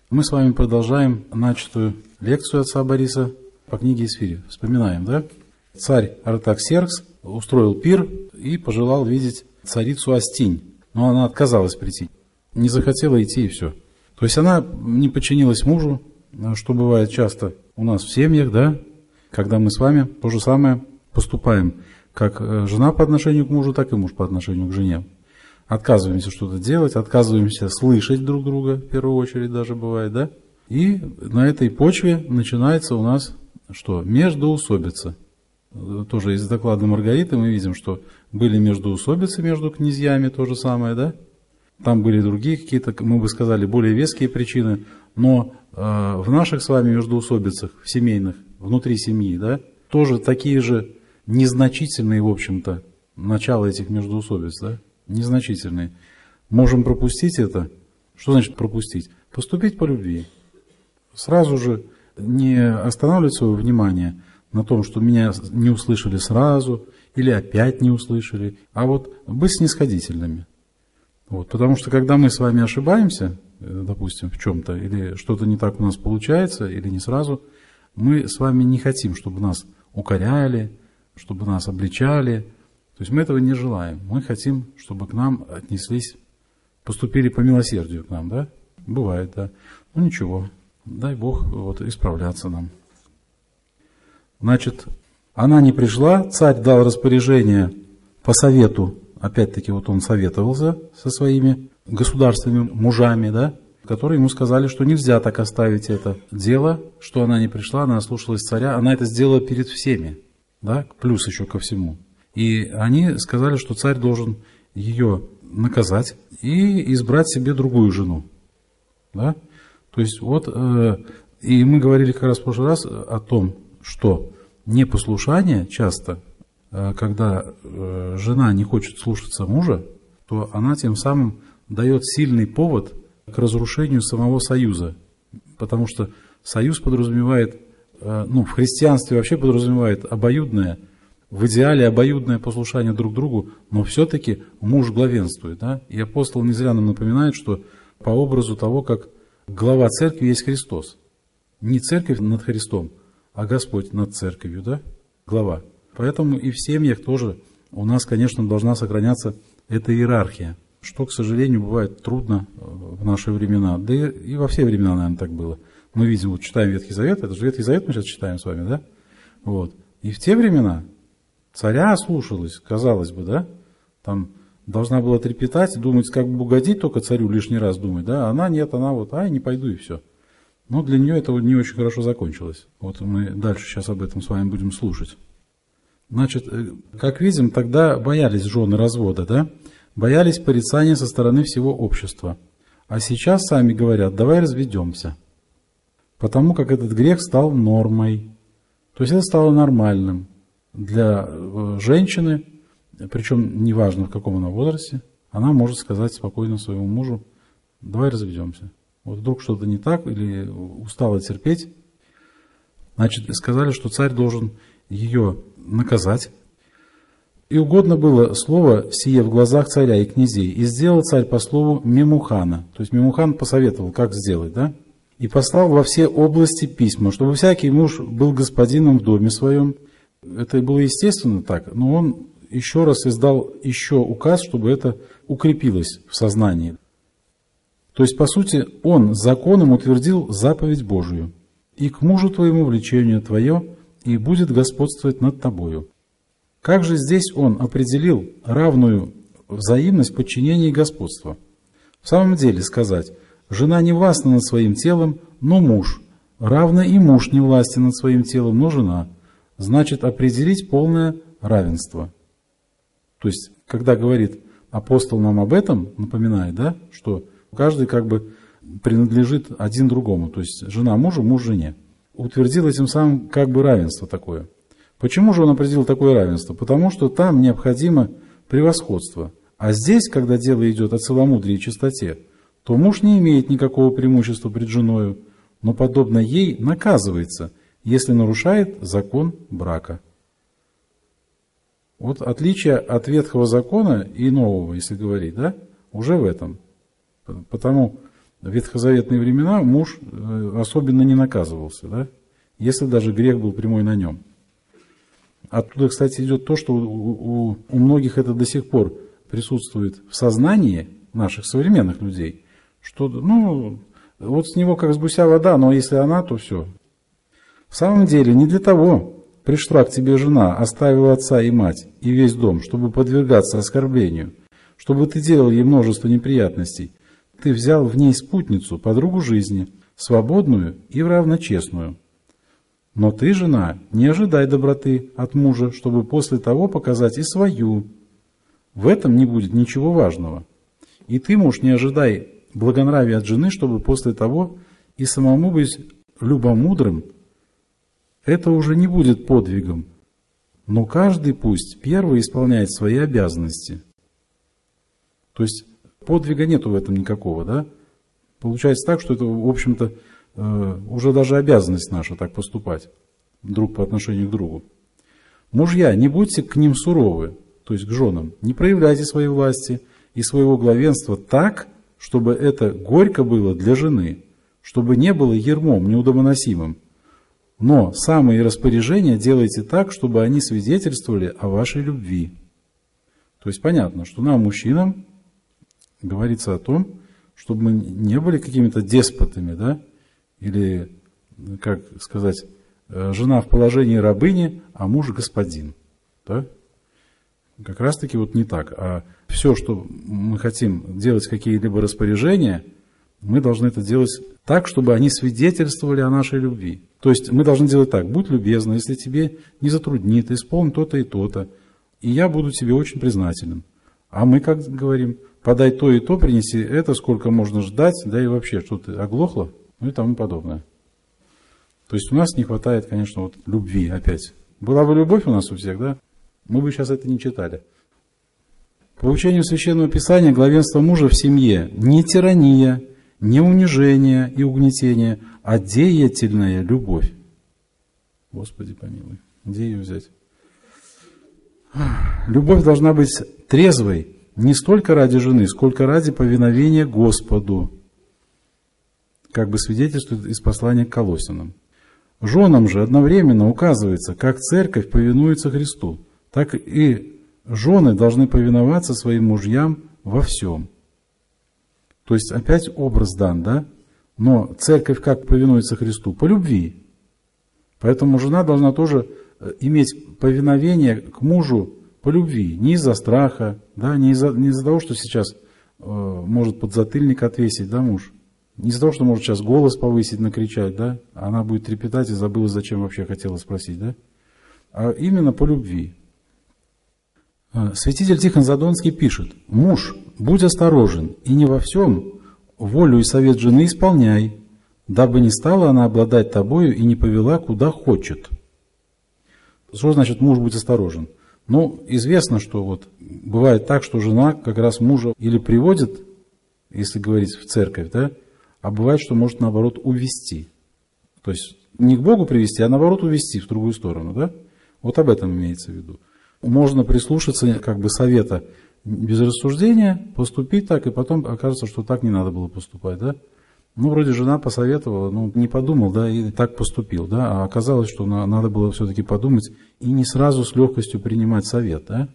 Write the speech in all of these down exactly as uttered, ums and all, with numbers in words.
Мы с вами продолжаем начатую лекцию отца Бориса по книге Исфири. Вспоминаем, да? Царь Артаксеркс устроил пир и пожелал видеть царицу Астинь, но она отказалась прийти, не захотела идти и все. То есть она не подчинилась мужу, что бывает часто у нас в семьях, да? Когда мы с вами то же самое поступаем, как жена по отношению к мужу, так и муж по отношению к жене. Отказываемся что-то делать, отказываемся слышать друг друга, в первую очередь даже бывает, да? И на этой почве начинается у нас что? Междоусобица. Тоже из доклада Маргариты мы видим, что были междоусобицы между князьями, то же самое, да? Там были другие какие-то, мы бы сказали, более веские причины, но э, в наших с вами междоусобицах, в семейных, внутри семьи, да, тоже такие же незначительные, в общем-то, начала этих междоусобиц, да? Незначительные. Можем пропустить это. Что значит пропустить? Поступить по любви. Сразу же не останавливать свое внимание на том, что меня не услышали сразу или опять не услышали, а вот быть снисходительными. Вот, потому что когда мы с вами ошибаемся, допустим, в чем-то, или что-то не так у нас получается, или не сразу, мы с вами не хотим, чтобы нас укоряли, чтобы нас обличали. То есть мы этого не желаем. Мы хотим, чтобы к нам отнеслись, поступили по милосердию к нам, да? Бывает, да. Ну ничего, дай Бог вот, исправляться нам. Значит, она не пришла, царь дал распоряжение по совету, опять-таки вот он советовался со своими государственными мужами, да, которые ему сказали, что нельзя так оставить это дело, что она не пришла, она ослушалась царя, она это сделала перед всеми, да, плюс еще ко всему. И они сказали, что царь должен ее наказать и избрать себе другую жену. Да? То есть вот, э, и мы говорили как раз в прошлый раз о том, что непослушание часто, э, когда э, жена не хочет слушаться мужа, то она тем самым дает сильный повод к разрушению самого союза. Потому что союз подразумевает, э, ну в христианстве вообще подразумевает обоюдное, в идеале обоюдное послушание друг другу, но все-таки муж главенствует. Да? И апостол не зря нам напоминает, что по образу того, как глава церкви есть Христос. Не церковь над Христом, а Господь над церковью, да? Глава. Поэтому и в семьях тоже у нас, конечно, должна сохраняться эта иерархия, что, к сожалению, бывает трудно в наши времена. Да и во все времена, наверное, так было. Мы видим, вот читаем Ветхий Завет, это же Ветхий Завет мы сейчас читаем с вами, да? Вот. И в те времена царя слушалась, казалось бы, да, там должна была трепетать, думать, как бы угодить только царю, лишний раз думать, да, она нет, она вот, ай, не пойду и все. Но для нее это не очень хорошо закончилось. Вот мы дальше сейчас об этом с вами будем слушать. Значит, как видим, тогда боялись жены развода, да, боялись порицания со стороны всего общества. А сейчас сами говорят, давай разведемся, потому как этот грех стал нормой. То есть это стало нормальным для женщины, причем неважно в каком она возрасте, она может сказать спокойно своему мужу, давай разведемся. Вот вдруг что-то не так или устала терпеть. Значит, сказали, что царь должен ее наказать. И угодно было слово сие в глазах царя и князей. И сделал царь по слову Мемухана. То есть Мемухан посоветовал, как сделать, да? И послал во все области письма, чтобы всякий муж был господином в доме своем. Это было естественно так, но он еще раз издал еще указ, чтобы это укрепилось в сознании. То есть, по сути, он законом утвердил заповедь Божию. И к мужу твоему влечению твое, и будет господствовать над тобою. Как же здесь он определил равную взаимность подчинения и господства? В самом деле сказать, жена не властна над своим телом, но муж, равно и муж не властен над своим телом, но жена. Значит, определить полное равенство. То есть, когда говорит апостол нам об этом, напоминает, да, что каждый как бы принадлежит один другому. То есть, жена мужу, муж жене. Утвердил этим самым как бы равенство такое. Почему же он определил такое равенство? Потому что там необходимо превосходство. А здесь, когда дело идет о целомудрии и чистоте, то муж не имеет никакого преимущества пред женою, но подобно ей наказывается, если нарушает закон брака. Вот отличие от Ветхого закона и Нового, если говорить, да, уже в этом. Потому в ветхозаветные времена муж особенно не наказывался, да? Если даже грех был прямой на нем. Оттуда, кстати, идет то, что у, у, у многих это до сих пор присутствует в сознании наших современных людей, что, ну, вот с него как с гуся вода, но если она, то все. В самом деле, не для того пришла к тебе жена, оставила отца и мать и весь дом, чтобы подвергаться оскорблению, чтобы ты делал ей множество неприятностей. Ты взял в ней спутницу, подругу жизни, свободную и равночестную. Но ты, жена, не ожидай доброты от мужа, чтобы после того показать и свою. В этом не будет ничего важного. И ты, муж, не ожидай благонравия от жены, чтобы после того и самому быть любомудрым. Это уже не будет подвигом. Но каждый пусть первый исполняет свои обязанности. То есть подвига нету в этом никакого, да? Получается так, что это, в общем-то, уже даже обязанность наша так поступать друг по отношению к другу. Мужья, не будьте к ним суровы, то есть к женам, не проявляйте своей власти и своего главенства так, чтобы это горько было для жены, чтобы не было ярмом неудобоносимым. Но самые распоряжения делайте так, чтобы они свидетельствовали о вашей любви. То есть понятно, что нам, мужчинам, говорится о том, чтобы мы не были какими-то деспотами, да, или, как сказать, жена в положении рабыни, а муж господин. Да? Как раз таки вот не так. А все, что мы хотим делать, какие-либо распоряжения, мы должны это делать так, чтобы они свидетельствовали о нашей любви. То есть мы должны делать так: будь любезна, если тебе не затруднит, исполни то-то и то-то, и я буду тебе очень признателен. А мы как говорим: подай то и то, принеси это, сколько можно ждать, да и вообще, что ты оглохла? Ну и тому подобное. То есть у нас не хватает, конечно, вот любви опять. Была бы любовь у нас у всех, да, мы бы сейчас это не читали. По учению Священного Писания, главенство мужа в семье не тирания, не унижение и угнетение, а деятельная любовь. Господи помилуй, где ее взять? Любовь должна быть трезвой не столько ради жены, сколько ради повиновения Господу, как бы свидетельствует из послания к Колоссянам. Женам же одновременно указывается, как церковь повинуется Христу, так и жены должны повиноваться своим мужьям во всем. То есть опять образ дан, да? Но церковь как повинуется Христу? По любви. Поэтому жена должна тоже иметь повиновение к мужу по любви, не из-за страха, да? не из-за не из-за того, что сейчас э, может подзатыльник отвесить, да, муж? Не из-за того, что может сейчас голос повысить, накричать, да? Она будет трепетать и забыла, зачем вообще хотела спросить, да? А именно по любви. Святитель Тихон Задонский пишет: «Муж, будь осторожен, и не во всем волю и совет жены исполняй, дабы не стала она обладать тобою и не повела, куда хочет». Что значит муж будь осторожен? Ну, известно, что вот бывает так, что жена как раз мужа или приводит, если говорить в церковь, да, а бывает, что может наоборот увести. То есть не к Богу привести, а наоборот увести в другую сторону, да? Вот об этом имеется в виду. Можно прислушаться как бы совета без рассуждения, поступить так, и потом окажется, что так не надо было поступать, да? Ну, вроде жена посоветовала, ну, не подумал, да, и так поступил, да, а оказалось, что надо было все-таки подумать и не сразу с легкостью принимать совет, да?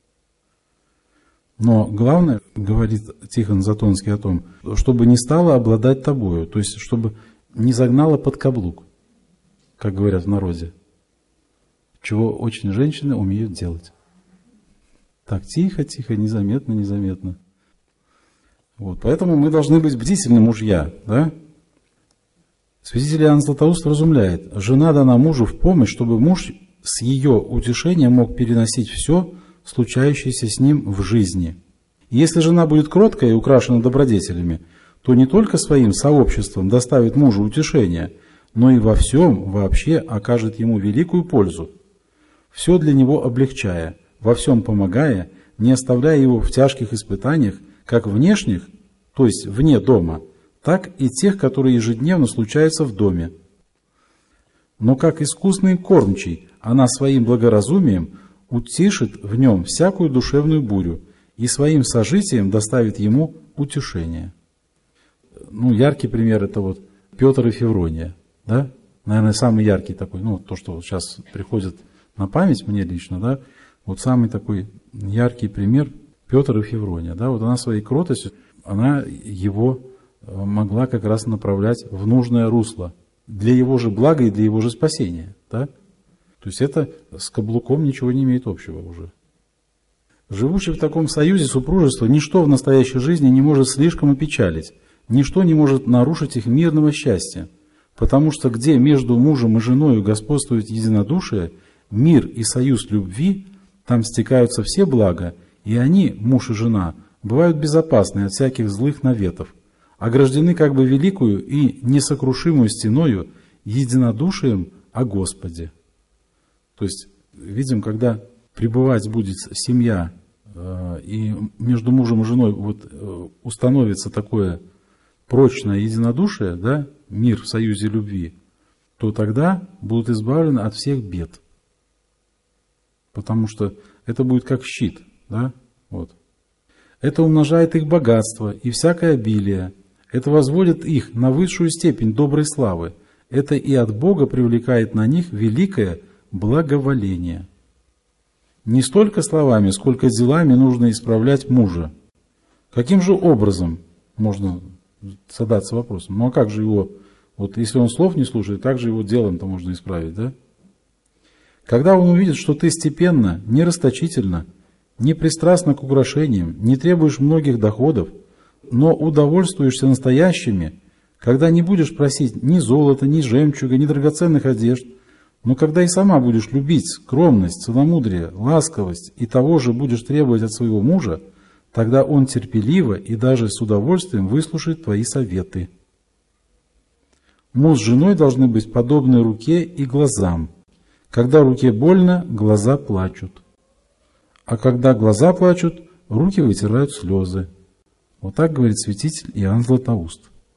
Но главное, говорит Тихон Затонский о том, чтобы не стала обладать тобою, то есть чтобы не загнала под каблук, как говорят в народе, чего очень женщины умеют делать. Так, тихо, тихо, незаметно, незаметно. Вот, поэтому мы должны быть бдительны, мужья, да? Святитель Иоанн Златоуст вразумляет: жена дана мужу в помощь, чтобы муж с ее утешением мог переносить все, случающееся с ним в жизни. И если жена будет кроткая и украшена добродетелями, то не только своим сообществом доставит мужу утешение, но и во всем вообще окажет ему великую пользу, все для него облегчая, во всем помогая, не оставляя его в тяжких испытаниях, как внешних, то есть вне дома, так и тех, которые ежедневно случаются в доме. Но как искусный кормчий, она своим благоразумием утишит в нем всякую душевную бурю и своим сожитием доставит ему утешение. ну, яркий пример это вот Петр и Феврония, да? Наверное, самый яркий такой, ну, то, что вот сейчас приходит на память мне лично, да, вот самый такой яркий пример Петр и Феврония, да, вот она своей кротостью, она его могла как раз направлять в нужное русло для его же блага и для его же спасения, да? То есть это с каблуком ничего не имеет общего уже. Живущий в таком союзе супружества, ничто в настоящей жизни не может слишком опечалить, ничто не может нарушить их мирного счастья, потому что где между мужем и женой господствует единодушие, мир и союз любви, там стекаются все блага, и они, муж и жена, бывают безопасны от всяких злых наветов, ограждены как бы великую и несокрушимую стеною единодушием о Господе. То есть, видим, когда пребывать будет семья, и между мужем и женой вот установится такое прочное единодушие, да, мир в союзе любви, то тогда будут избавлены от всех бед. Потому что это будет как щит, да, вот. Это умножает их богатство и всякое обилие. Это возводит их на высшую степень доброй славы. Это и от Бога привлекает на них великое благоволение. Не столько словами, сколько делами нужно исправлять мужа. Каким же образом можно задаться вопросом? Ну а как же его, вот если он слов не слушает, как же его делом-то можно исправить, да? Когда он увидит, что ты степенно, не расточительно, не пристрастна к украшениям, не требуешь многих доходов, но удовольствуешься настоящими, когда не будешь просить ни золота, ни жемчуга, ни драгоценных одежд, но когда и сама будешь любить скромность, целомудрие, ласковость и того же будешь требовать от своего мужа, тогда он терпеливо и даже с удовольствием выслушает твои советы. Муж с женой должны быть подобны руке и глазам. Когда руке больно, глаза плачут. А когда глаза плачут, руки вытирают слезы. Вот так говорит святитель Иоанн Златоуст.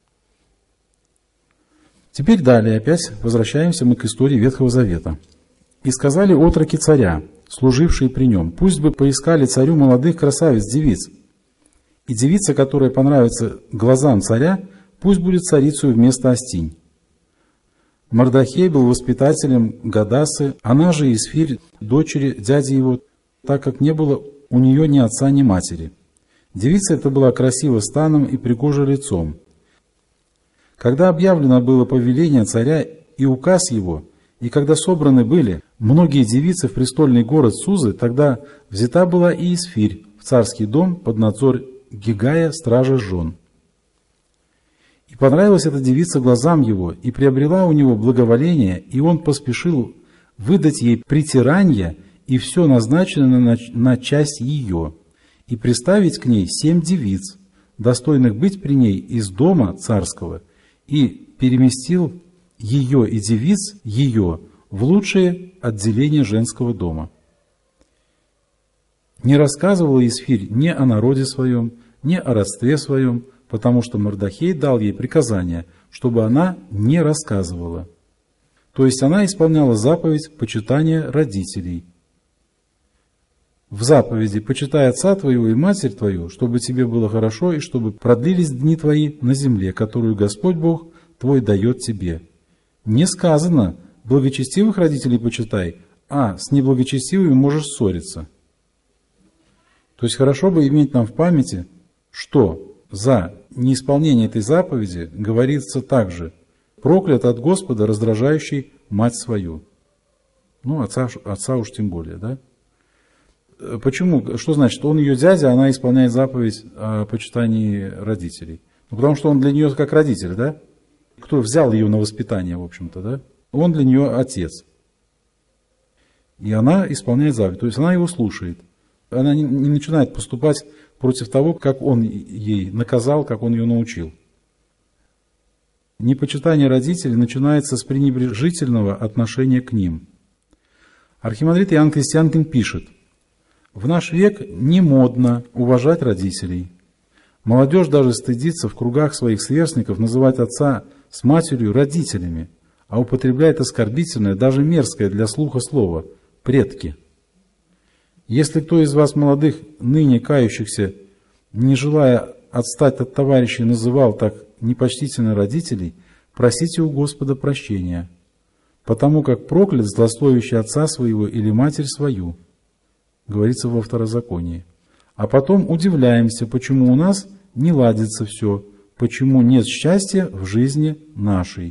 Теперь далее опять возвращаемся мы к истории Ветхого Завета. «И сказали отроки царя, служившие при нем, пусть бы поискали царю молодых красавиц-девиц. И девица, которая понравится глазам царя, пусть будет царицей вместо Астинь. Мардахей был воспитателем Гадасы, она же Исфирь, дочери дяди его, так как не было у нее ни отца, ни матери. Девица эта была красива станом и пригожа лицом. Когда объявлено было повеление царя и указ его, и когда собраны были многие девицы в престольный город Сузы, тогда взята была и Исфирь в царский дом под надзор Гигая, стража жен. И понравилась эта девица глазам его, и приобрела у него благоволение, и он поспешил выдать ей притирание и все назначенное на, на часть ее, и приставить к ней семь девиц, достойных быть при ней из дома царского, и переместил ее и девиц ее в лучшее отделение женского дома. Не рассказывала Исфирь ни о народе своем, ни о родстве своем, потому что Мардахей дал ей приказание, чтобы она не рассказывала. То есть она исполняла заповедь почитания родителей. В заповеди «Почитай отца твоего и матерь твою, чтобы тебе было хорошо и чтобы продлились дни твои на земле, которую Господь Бог твой дает тебе». Не сказано «благочестивых родителей почитай», а с неблагочестивыми можешь ссориться. То есть хорошо бы иметь нам в памяти, что за неисполнение этой заповеди говорится также «проклят от Господа, раздражающий мать свою». Ну, отца, отца уж тем более, да? Почему? Что значит? Он ее дядя, она исполняет заповедь о почитании родителей. Ну, потому что он для нее как родитель, да? Кто взял ее на воспитание, в общем-то, да? Он для нее отец. И она исполняет заповедь, то есть она его слушает. Она не, не начинает поступать против того, как он ей наказал, как он ее научил. Непочитание родителей начинается с пренебрежительного отношения к ним. Архимандрит Иоанн Крестьянкин пишет: «В наш век не модно уважать родителей. Молодежь даже стыдится в кругах своих сверстников называть отца с матерью родителями, а употребляет оскорбительное, даже мерзкое для слуха слово «предки». Если кто из вас, молодых, ныне кающихся, не желая отстать от товарищей называл так непочтительно родителей, просите у Господа прощения, потому как проклят злословящий отца своего или матерь свою, говорится во Второзаконии. А потом удивляемся, почему у нас не ладится все, почему нет счастья в жизни нашей.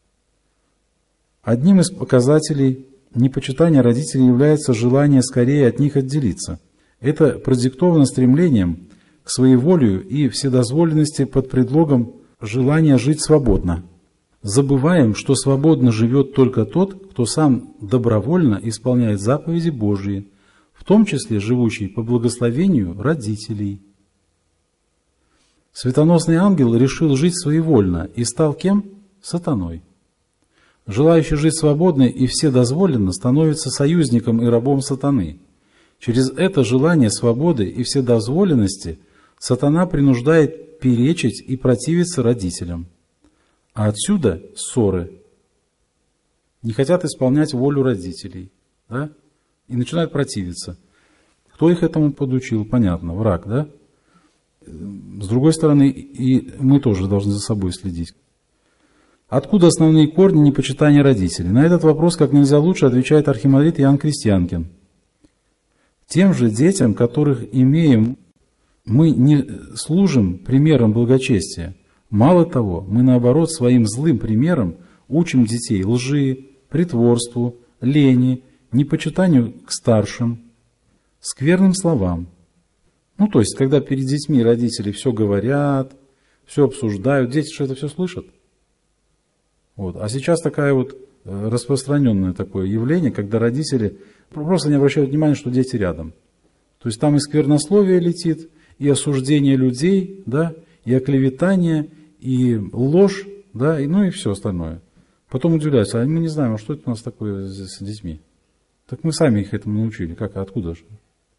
Одним из показателей непочитания родителей является желание скорее от них отделиться. Это продиктовано стремлением к своеволию и вседозволенности под предлогом желания жить свободно. Забываем, что свободно живет только тот, кто сам добровольно исполняет заповеди Божьи, в том числе живущий по благословению родителей. Светоносный ангел решил жить своевольно и стал кем? Сатаной. Желающий жить свободно и вседозволенно становится союзником и рабом сатаны. Через это желание свободы и вседозволенности сатана принуждает перечить и противиться родителям. А отсюда ссоры. Не хотят исполнять волю родителей, да? И начинают противиться. Кто их этому подучил? Понятно, враг, да? С другой стороны, и мы тоже должны за собой следить. Откуда основные корни непочитания родителей? На этот вопрос как нельзя лучше отвечает архимандрит Иоанн Крестьянкин. Тем же детям, которых имеем, мы не служим примером благочестия. Мало того, мы наоборот своим злым примером учим детей лжи, притворству, лени, непочитанию к старшим, скверным словам. Ну, то есть, когда перед детьми родители все говорят, все обсуждают, дети же это все слышат. Вот. А сейчас такая вот распространенное такое явление, когда родители просто не обращают внимания, что дети рядом. То есть там и сквернословие летит, и осуждение людей, да, и оклеветание, и ложь, да, и, ну и все остальное. Потом удивляются, а мы не знаем, а что это у нас такое с детьми? Так мы сами их этому научили, как, откуда же?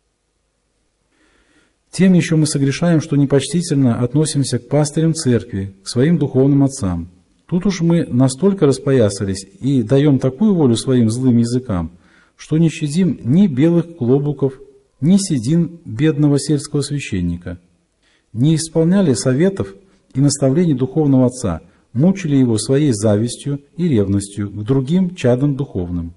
Тем еще мы согрешаем, что непочтительно относимся к пастырям церкви, к своим духовным отцам. Тут уж мы настолько распоясались и даем такую волю своим злым языкам, что не щадим ни белых клобуков, ни седин бедного сельского священника. Не исполняли советов и наставлений духовного отца, мучили его своей завистью и ревностью к другим чадам духовным.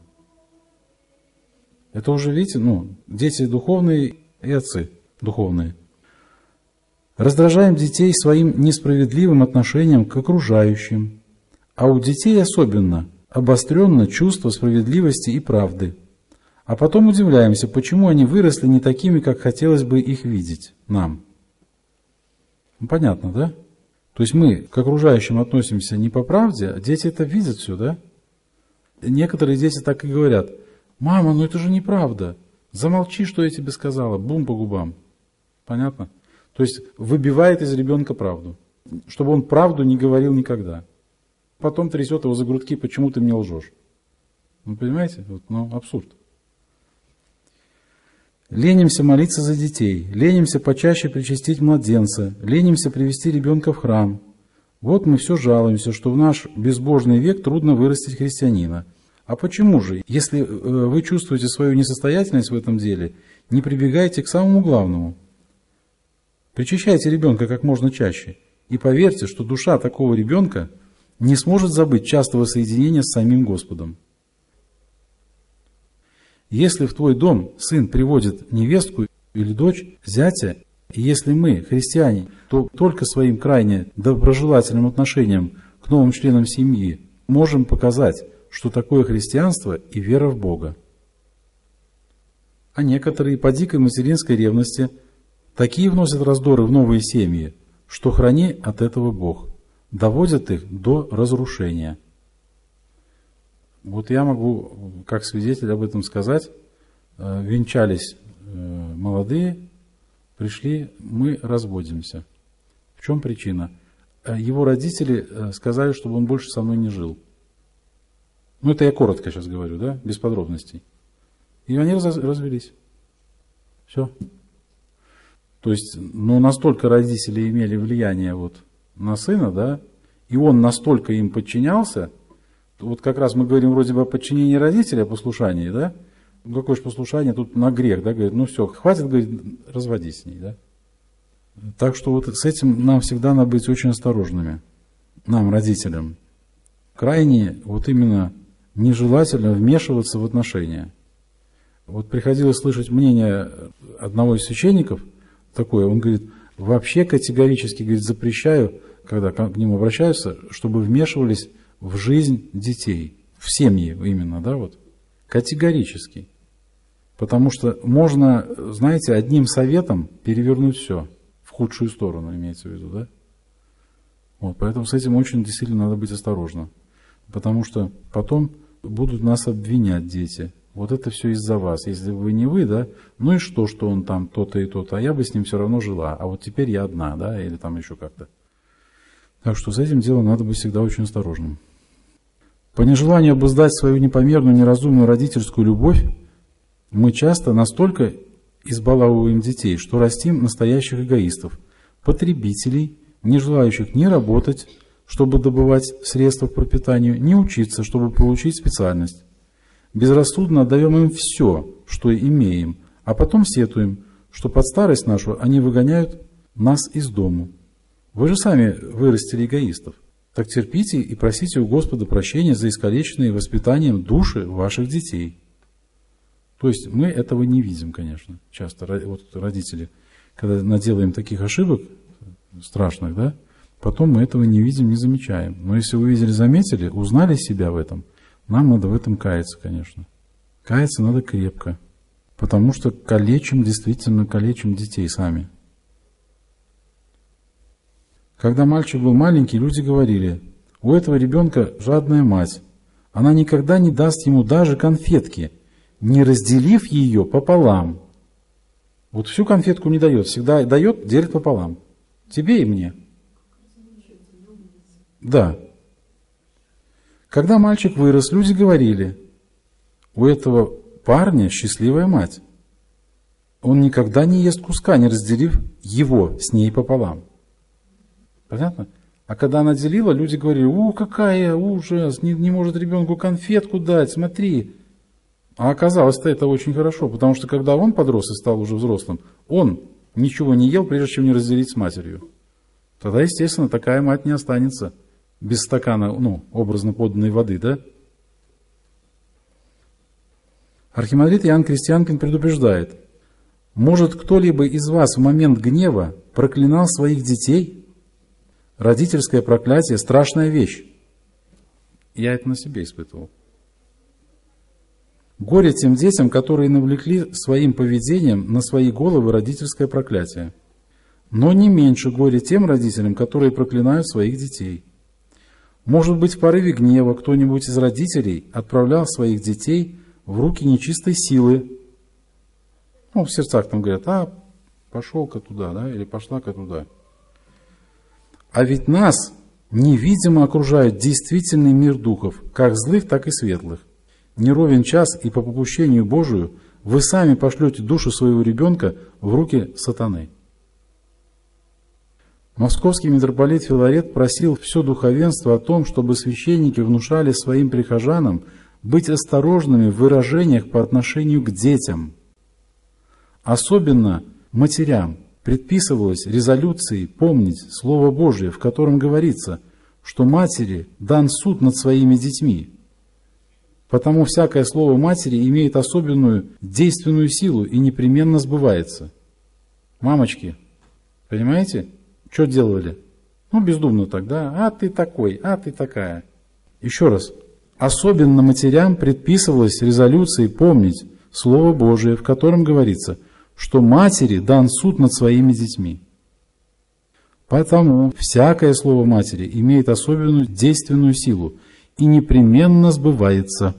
Это уже, видите, ну, дети духовные и отцы духовные. Раздражаем детей своим несправедливым отношением к окружающим, а у детей особенно обостренно чувство справедливости и правды. А потом удивляемся, почему они выросли не такими, как хотелось бы их видеть нам. Ну, понятно, да? То есть мы к окружающим относимся не по правде, а дети это видят все, да? Некоторые дети так и говорят: «Мама, ну это же неправда. Замолчи, что я тебе сказала». Бум по губам. Понятно? То есть выбивает из ребенка правду, чтобы он правду не говорил никогда. Потом трясет его за грудки: «Почему ты мне лжешь?» Вы понимаете? Вот, ну, абсурд. Ленимся молиться за детей, ленимся почаще причастить младенца, ленимся привести ребенка в храм. Вот мы все жалуемся, что в наш безбожный век трудно вырастить христианина. А почему же, если вы чувствуете свою несостоятельность в этом деле, не прибегайте к самому главному? Причащайте ребенка как можно чаще. И поверьте, что душа такого ребенка не сможет забыть частого соединения с самим Господом. Если в твой дом сын приводит невестку или дочь, зятя, и если мы, христиане, то только своим крайне доброжелательным отношением к новым членам семьи можем показать, что такое христианство и вера в Бога. А некоторые по дикой материнской ревности такие вносят раздоры в новые семьи, что храни от этого Бог, доводят их до разрушения. Вот я могу, как свидетель, об этом сказать. Венчались молодые, пришли, мы разводимся. В чем причина? Его родители сказали, чтобы он больше со мной не жил. Ну, это я коротко сейчас говорю, да, без подробностей. И они развелись. Все. То есть, ну, настолько родители имели влияние вот на сына, да, и он настолько им подчинялся. Вот как раз мы говорим вроде бы о подчинении родителей, о послушании, да? Ну, какое же послушание, тут на грех, да, говорит, ну все, хватит, говорит, разводись с ней, да? Так что вот с этим нам всегда надо быть очень осторожными, нам, родителям. Крайне вот именно нежелательно вмешиваться в отношения. Вот приходилось слышать мнение одного из священников такое, он говорит, вообще категорически, говорит, запрещаю, когда к нему обращаются, чтобы вмешивались в жизнь детей, в семьи именно, да, вот, категорически. Потому что можно, знаете, одним советом перевернуть все, в худшую сторону имеется в виду, да. Вот, поэтому с этим очень действительно надо быть осторожным, потому что потом будут нас обвинять дети. Вот это все из-за вас. Если вы не вы, да, ну и что, что он там то-то и то-то, а я бы с ним все равно жила, а вот теперь я одна, да, или там еще как-то. Так что с этим делом надо быть всегда очень осторожным. По нежеланию обуздать свою непомерную, неразумную родительскую любовь, мы часто настолько избаловываем детей, что растим настоящих эгоистов, потребителей, не желающих ни работать, чтобы добывать средства к пропитанию, ни учиться, чтобы получить специальность. Безрассудно отдаем им все, что имеем, а потом сетуем, что под старость нашу они выгоняют нас из дому. Вы же сами вырастили эгоистов. Так терпите и просите у Господа прощения за искалеченные воспитанием души ваших детей. То есть мы этого не видим, конечно, часто. Вот родители, когда наделаем таких ошибок страшных, да, потом мы этого не видим, не замечаем. Но если вы видели, заметили, узнали себя в этом, нам надо в этом каяться, конечно. Каяться надо крепко, потому что калечим, действительно калечим детей сами. Когда мальчик был маленький, люди говорили, у этого ребенка жадная мать, она никогда не даст ему даже конфетки, не разделив ее пополам. Вот всю конфетку не дает, всегда дает, делит пополам. Тебе и мне. Да. Когда мальчик вырос, люди говорили, у этого парня счастливая мать. Он никогда не ест куска, не разделив его с ней пополам. Понятно? А когда она делила, люди говорили, у, какая ужас, не, не может ребенку конфетку дать, смотри. А оказалось-то это очень хорошо, потому что когда он подрос и стал уже взрослым, он ничего не ел, прежде чем не разделить с матерью. Тогда, естественно, такая мать не останется без стакана, ну, образно поданной воды, да? Архимандрит Иоанн Крестьянкин предупреждает, может кто-либо из вас в момент гнева проклинал своих детей? Родительское проклятие – страшная вещь. Я это на себе испытывал. Горе тем детям, которые навлекли своим поведением на свои головы родительское проклятие. Но не меньше горе тем родителям, которые проклинают своих детей. Может быть, в порыве гнева кто-нибудь из родителей отправлял своих детей в руки нечистой силы. Ну, в сердцах там говорят, а, пошел-ка туда, да, или пошла-ка туда. А ведь нас невидимо окружает действительный мир духов, как злых, так и светлых. Не ровен час, и по попущению Божию вы сами пошлете душу своего ребенка в руки сатаны. Московский митрополит Филарет просил все духовенство о том, чтобы священники внушали своим прихожанам быть осторожными в выражениях по отношению к детям. Особенно матерям предписывалось резолюцией помнить Слово Божие, в котором говорится, что матери дан суд над своими детьми. Потому всякое слово матери имеет особенную действенную силу и непременно сбывается. Мамочки, понимаете, что делали? Ну, бездумно тогда, а ты такой, а ты такая. Еще раз, особенно матерям предписывалось резолюцией помнить Слово Божие, в котором говорится, что матери дан суд над своими детьми. Потому всякое слово матери имеет особенную действенную силу и непременно сбывается.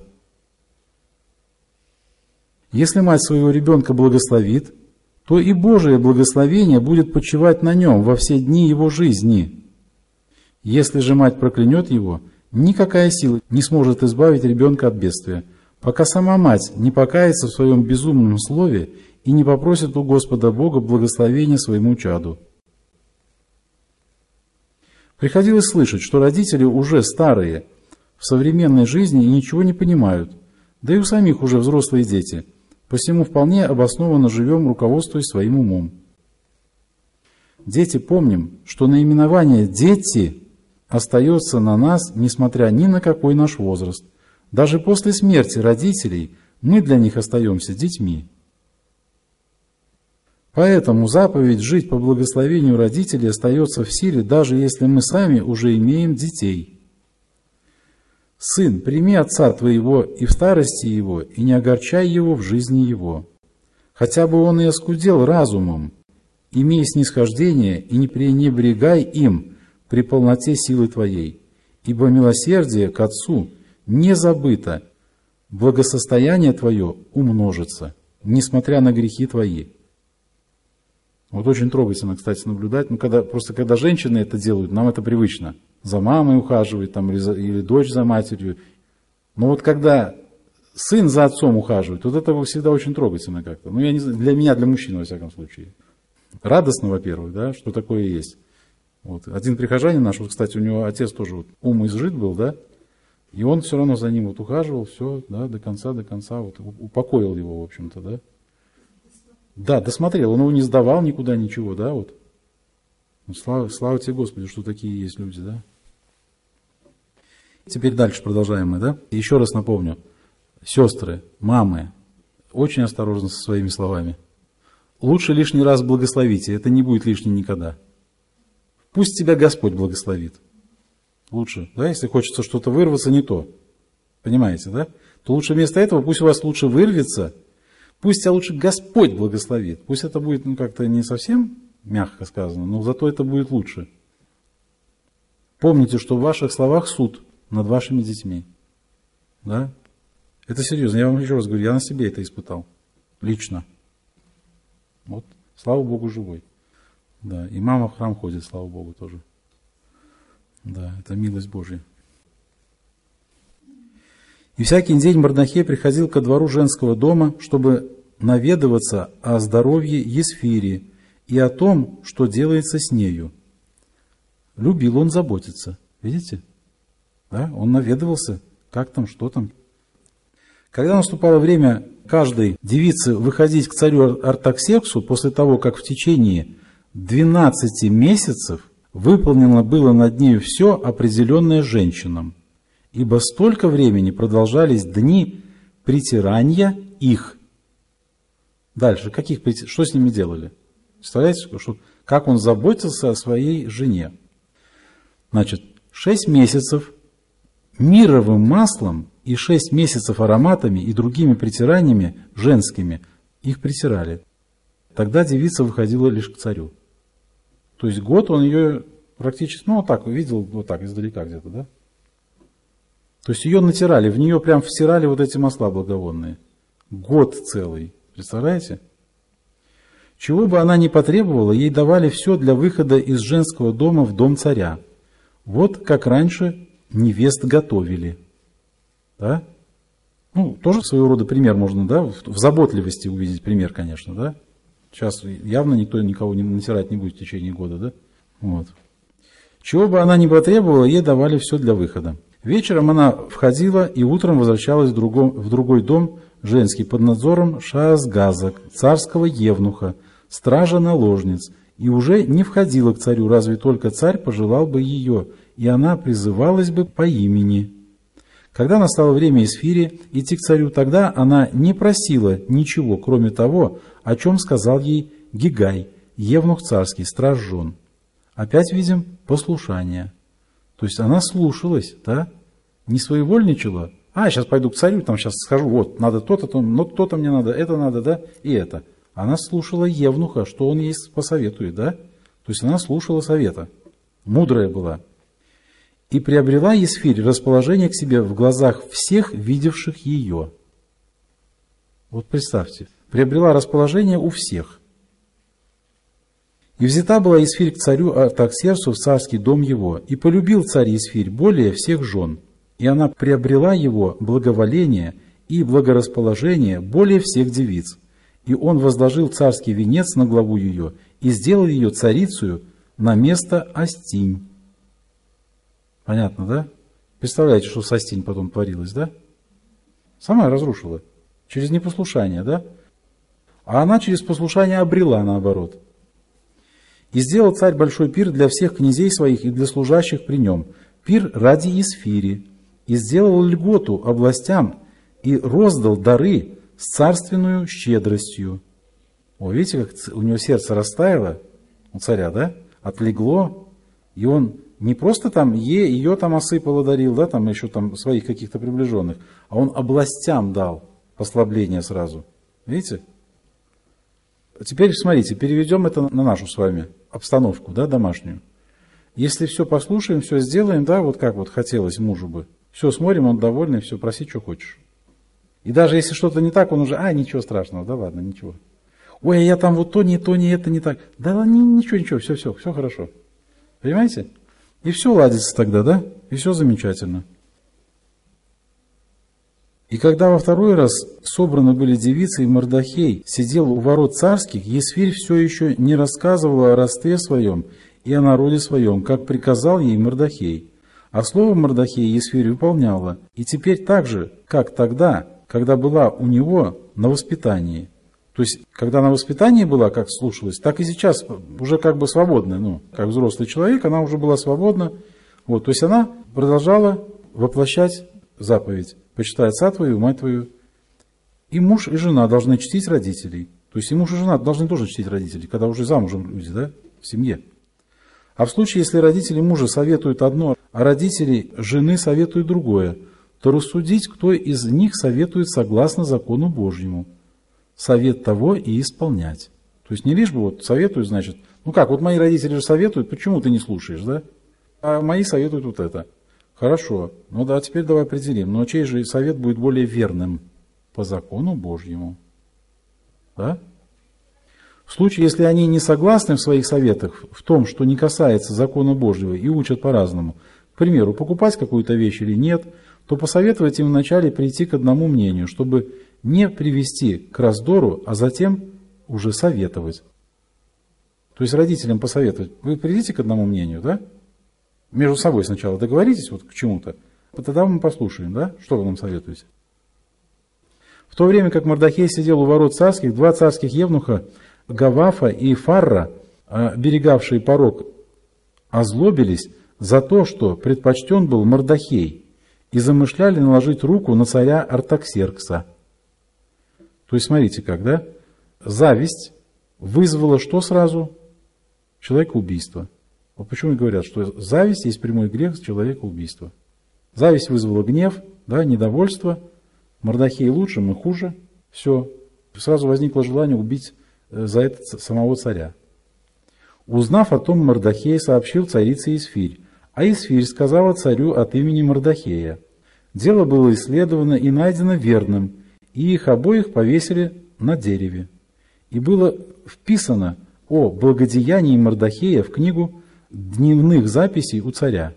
Если мать своего ребенка благословит, то и Божие благословение будет почивать на нем во все дни его жизни. Если же мать проклянет его, никакая сила не сможет избавить ребенка от бедствия, пока сама мать не покается в своем безумном слове и не попросит у Господа Бога благословения своему чаду. Приходилось слышать, что родители уже старые, в современной жизни и ничего не понимают, да и у самих уже взрослые дети, посему вполне обоснованно живем, руководствуясь своим умом. дети, помним, что наименование «дети» остается на нас, несмотря ни на какой наш возраст. Даже после смерти родителей мы для них остаемся детьми. Поэтому заповедь жить по благословению родителей остается в силе, даже если мы сами уже имеем детей. «Сын, прими отца твоего и в старости его, и не огорчай его в жизни его. Хотя бы он и оскудел разумом, имей снисхождение и не пренебрегай им при полноте силы твоей, ибо милосердие к отцу не забыто, благосостояние твое умножится, несмотря на грехи твои». Вот очень трогательно, кстати, наблюдать. Ну, когда, просто когда женщины это делают, нам это привычно. За мамой ухаживать, там, или, за, или дочь за матерью. Но вот когда сын за отцом ухаживает, вот это всегда очень трогательно как-то. Ну, я не знаю, для меня, для мужчин, во всяком случае. Радостно, во-первых, да, что такое есть. Вот. Один прихожанин наш, вот, кстати, у него отец тоже вот, ум изжит был, да, и он все равно за ним вот ухаживал, все, да, до конца, до конца, вот, упокоил его, в общем-то, да. Да, досмотрел, он его не сдавал никуда, ничего, да, вот. Ну, слава, слава тебе, Господи, что такие есть люди, да. Теперь дальше продолжаем мы, да. Еще раз напомню, сестры, мамы, очень осторожны со своими словами. Лучше лишний раз благословите, это не будет лишним никогда. Пусть тебя Господь благословит. Лучше, да, если хочется что-то вырваться, не то. Понимаете, да? То лучше вместо этого пусть у вас лучше вырвется. Пусть тебя лучше Господь благословит. Пусть это будет, ну, как-то не совсем мягко сказано, но зато это будет лучше. Помните, что в ваших словах суд над вашими детьми. Да? Это серьезно. Я вам еще раз говорю, я на себе это испытал. Лично. Вот. Слава Богу, живой. Да. И мама в храм ходит, слава Богу, тоже. Да, это милость Божья. И всякий день Мордохей приходил ко двору женского дома, чтобы наведываться о здоровье Есфири и о том, что делается с нею. Любил он заботиться. Видите? Да? Он наведывался, как там, что там. Когда наступало время каждой девицы выходить к царю Артаксерксу, после того, как в течение двенадцати месяцев выполнено было над нею все, определенное женщинам, ибо столько времени продолжались дни притирания их. Дальше, каких, что с ними делали? Представляете, что, как он заботился о своей жене? Значит, шесть месяцев мировым маслом и шесть месяцев ароматами и другими притираниями женскими их притирали. Тогда девица выходила лишь к царю. То есть год он ее практически, ну вот так, увидел, вот так, издалека где-то, да? То есть ее натирали, в нее прям втирали вот эти масла благовонные. Год целый, представляете? Чего бы она ни потребовала, ей давали все для выхода из женского дома в дом царя. Вот как раньше невест готовили. Да? Ну, тоже своего рода пример можно, да, в заботливости увидеть пример, конечно, да? Сейчас явно никто никого не натирать не будет в течение года, да? Вот. Чего бы она ни потребовала, ей давали все для выхода. Вечером она входила и утром возвращалась в, другом, в другой дом женский под надзором Шаазгаза, царского евнуха, стража наложниц, и уже не входила к царю, разве только царь пожелал бы ее, и она призывалась бы по имени. Когда настало время Есфири идти к царю, тогда она не просила ничего, кроме того, о чем сказал ей Гигай, евнух царский, страж жен. Опять видим послушание. То есть она слушалась, да? Не своевольничала. А, сейчас пойду к царю, там сейчас схожу, вот, надо то-то, то, ну, то-то мне надо, это надо, да, и это. Она слушала евнуха, что он ей посоветует, да? То есть она слушала совета. Мудрая была. И приобрела Есфирь расположение к себе в глазах всех, видевших ее. Вот представьте, приобрела расположение у всех. И взята была Есфирь к царю Артаксерксу в царский дом его, и полюбил царь Есфирь более всех жен, и она приобрела его благоволение и благорасположение более всех девиц, и он возложил царский венец на главу ее и сделал ее царицею на место Астинь. Понятно, да? Представляете, что с Астинь потом творилось, да? Сама разрушила. Через непослушание, да? А она через послушание обрела, наоборот. И сделал царь большой пир для всех князей своих и для служащих при нем, пир ради Исфири, и сделал льготу областям, и роздал дары с царственную щедростью. О, видите, как у него сердце растаяло, у царя, да? Отлегло, и он не просто там е, ее там осыпал, одарил, да, там еще там своих каких-то приближенных, а он областям дал послабление сразу. Видите? Теперь смотрите, переведем это на нашу с вами обстановку, да, домашнюю. Если все послушаем, все сделаем, да, вот как вот хотелось мужу бы. Все, смотрим, он довольный, все, проси, что хочешь. И даже если что-то не так, он уже, а, ничего страшного, да ладно, ничего. Ой, я там вот то, не то, не это, не так. Да ладно, ничего, ничего, все, все, все хорошо. Понимаете? И все ладится тогда, да? И все замечательно. И когда во второй раз собраны были девицы, и Мордахей сидел у ворот царских, Есфирь все еще не рассказывала о родстве своем и о народе своем, как приказал ей Мордахей. А слово Мордахея Есфирь выполняла. И теперь так же, как тогда, когда была у него на воспитании. То есть, когда на воспитании была, как слушалась, так и сейчас уже как бы свободная, ну, как взрослый человек, она уже была свободна. Вот, то есть, она продолжала воплощать заповедь. Почитай отца твою, мать твою. И муж, и жена должны чтить родителей. То есть и муж, и жена должны тоже чтить родителей, когда уже замужем люди, да, в семье. А в случае, если родители мужа советуют одно, а родители жены советуют другое, то рассудить, кто из них советует согласно закону Божьему. Совет того и исполнять. То есть не лишь бы вот советуют, значит, ну как, вот мои родители же советуют, почему ты не слушаешь, да? А мои советуют вот это. Хорошо, ну да, теперь давай определим, но чей же совет будет более верным? По закону Божьему. Да? В случае, если они не согласны в своих советах в том, что не касается закона Божьего и учат по-разному, к примеру, покупать какую-то вещь или нет, то посоветовать им вначале прийти к одному мнению, чтобы не привести к раздору, а затем уже советовать. То есть родителям посоветовать, вы придите к одному мнению, да? Между собой сначала договоритесь вот к чему-то, тогда мы послушаем, да? Что вы нам советуете? В то время как Мордахей сидел у ворот царских, два царских евнуха, Гавафа и Фарра, берегавшие порог, озлобились за то, что предпочтен был Мордахей, и замышляли наложить руку на царя Артаксеркса. То есть, смотрите как, да? Зависть вызвала что сразу? Человекоубийство. Вот почему и говорят, что зависть есть прямой грех человекоубийства. Зависть вызвала гнев, да, недовольство. Мордахей лучше, мы хуже. Все. Сразу возникло желание убить за это самого царя. Узнав о том, Мордахей сообщил царице Исфирь, а Исфирь сказала царю от имени Мордахея. Дело было исследовано и найдено верным, и их обоих повесили на дереве. И было вписано о благодеянии Мордахея в книгу дневных записей у царя.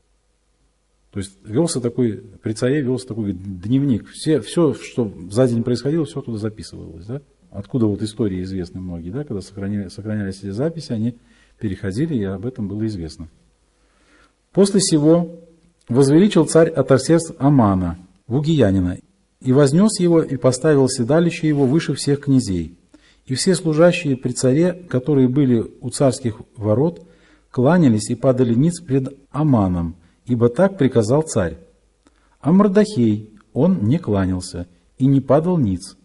То есть велся такой, при царе велся такой дневник. Все, все, что за день происходило, все туда записывалось. Да? Откуда вот истории известны многие, да? Когда сохраняли, сохранялись эти записи, они переходили, и об этом было известно. После сего возвеличил царь Артаксеркс Амана, вугиянина, и вознес его, и поставил седалище его выше всех князей. И все служащие при царе, которые были у царских ворот, кланялись и падали ниц пред Аманом, ибо так приказал царь. А Мордахей, он не кланялся и не падал ниц.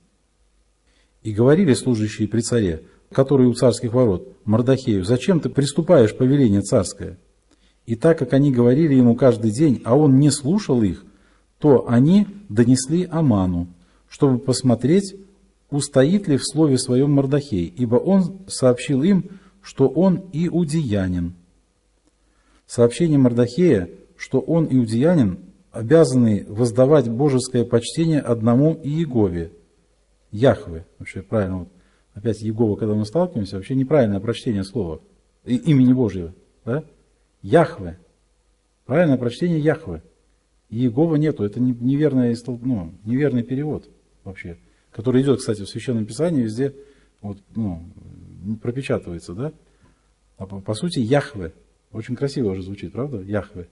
И говорили служащие при царе, которые у царских ворот, Мордахею: зачем ты приступаешь повеление царское? И так как они говорили ему каждый день, а он не слушал их, то они донесли Аману, чтобы посмотреть, устоит ли в слове своем Мордахей, ибо он сообщил им, что он иудеянин. Сообщение Мордахея, что он иудеянин, обязаны воздавать божеское почтение одному Иегове, Яхве. Вообще правильно, вот, опять Иегова, когда мы сталкиваемся, вообще неправильное прочтение слова, имени Божьего, да? Яхве. Правильное прочтение Яхве. Иегова нету, это неверный, ну, неверный перевод вообще, который идет, кстати, в Священном Писании, везде вот, ну, пропечатывается, да? А по, по сути Яхве. Очень красиво уже звучит, правда? Яхве.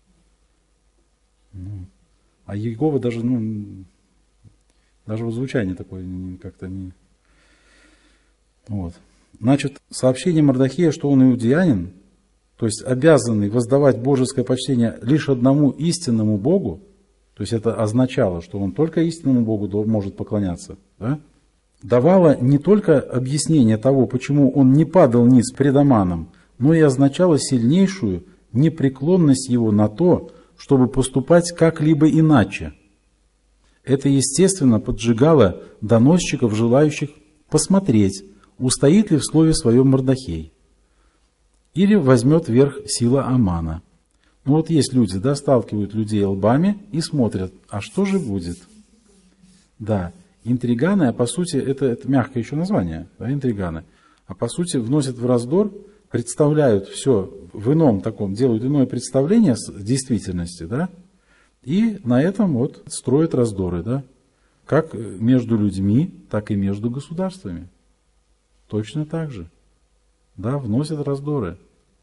Ну, а Иегова даже, ну, даже вот звучание такое как-то не... Вот. Значит, сообщение Мардохея, что он иудеянин, то есть обязанный воздавать божеское почтение лишь одному истинному Богу, то есть это означало, что он только истинному Богу может поклоняться, да? Давало не только объяснение того, почему он не падал ниц пред Аманом, но и означало сильнейшую непреклонность его на то, чтобы поступать как-либо иначе. Это, естественно, поджигало доносчиков, желающих посмотреть, устоит ли в слове своем Мардохей, или возьмет верх сила Амана. Ну вот есть люди, да, сталкивают людей лбами и смотрят, а что же будет? Да, интриганы, а по сути, это, это мягкое еще название, да, интриганы, а по сути вносят в раздор, представляют все в ином таком, делают иное представление с действительности, да, и на этом вот строят раздоры, да, как между людьми, так и между государствами. Точно так же, да, вносят раздоры.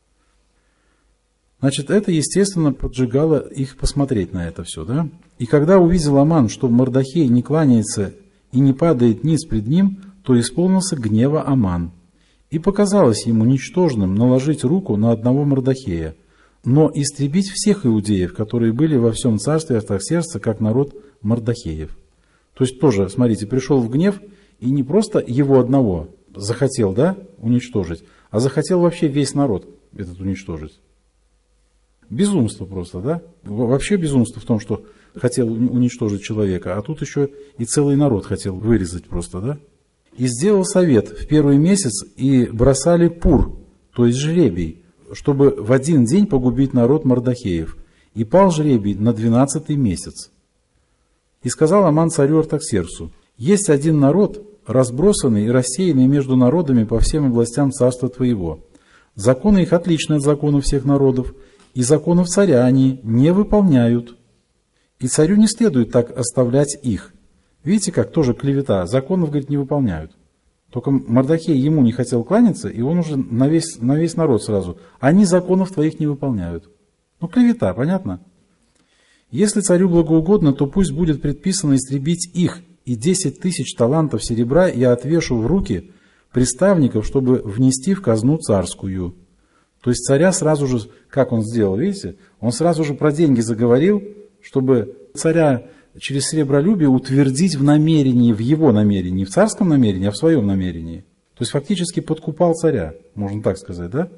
Значит, это, естественно, поджигало их посмотреть на это все, да. И когда увидел Аман, что Мардохей не кланяется и не падает ниц пред ним, то исполнился гнева Аман. И показалось ему ничтожным наложить руку на одного Мардохея, но истребить всех иудеев, которые были во всем царстве Артахсеркса, как народ Мардохеев. То есть тоже, смотрите, пришел в гнев и не просто его одного захотел, да, уничтожить, а захотел вообще весь народ этот уничтожить. Безумство просто, да? Вообще безумство в том, что хотел уничтожить человека, а тут еще и целый народ хотел вырезать просто, да? И сделал совет в первый месяц, и бросали пур, то есть жребий, чтобы в один день погубить народ Мардохеев. И пал жребий на двенадцатый месяц. И сказал Аман царю Артахсерксу: есть один народ, разбросанный и рассеянный между народами по всем областям царства твоего. Законы их отличны от законов всех народов, и законов царя они не выполняют. И царю не следует так оставлять их. Видите, как тоже клевета. Законов, говорит, не выполняют. Только Мардохей ему не хотел кланяться, и он уже на весь, на весь народ сразу. Они законов твоих не выполняют. Ну, клевета, понятно? Если царю благоугодно, то пусть будет предписано истребить их, и десять тысяч талантов серебра я отвешу в руки приставников, чтобы внести в казну царскую. То есть царя сразу же, как он сделал, видите, он сразу же про деньги заговорил, чтобы царя через сребролюбие утвердить в намерении, в его намерении, не в царском намерении, а в своем намерении. То есть фактически подкупал царя, можно так сказать, да?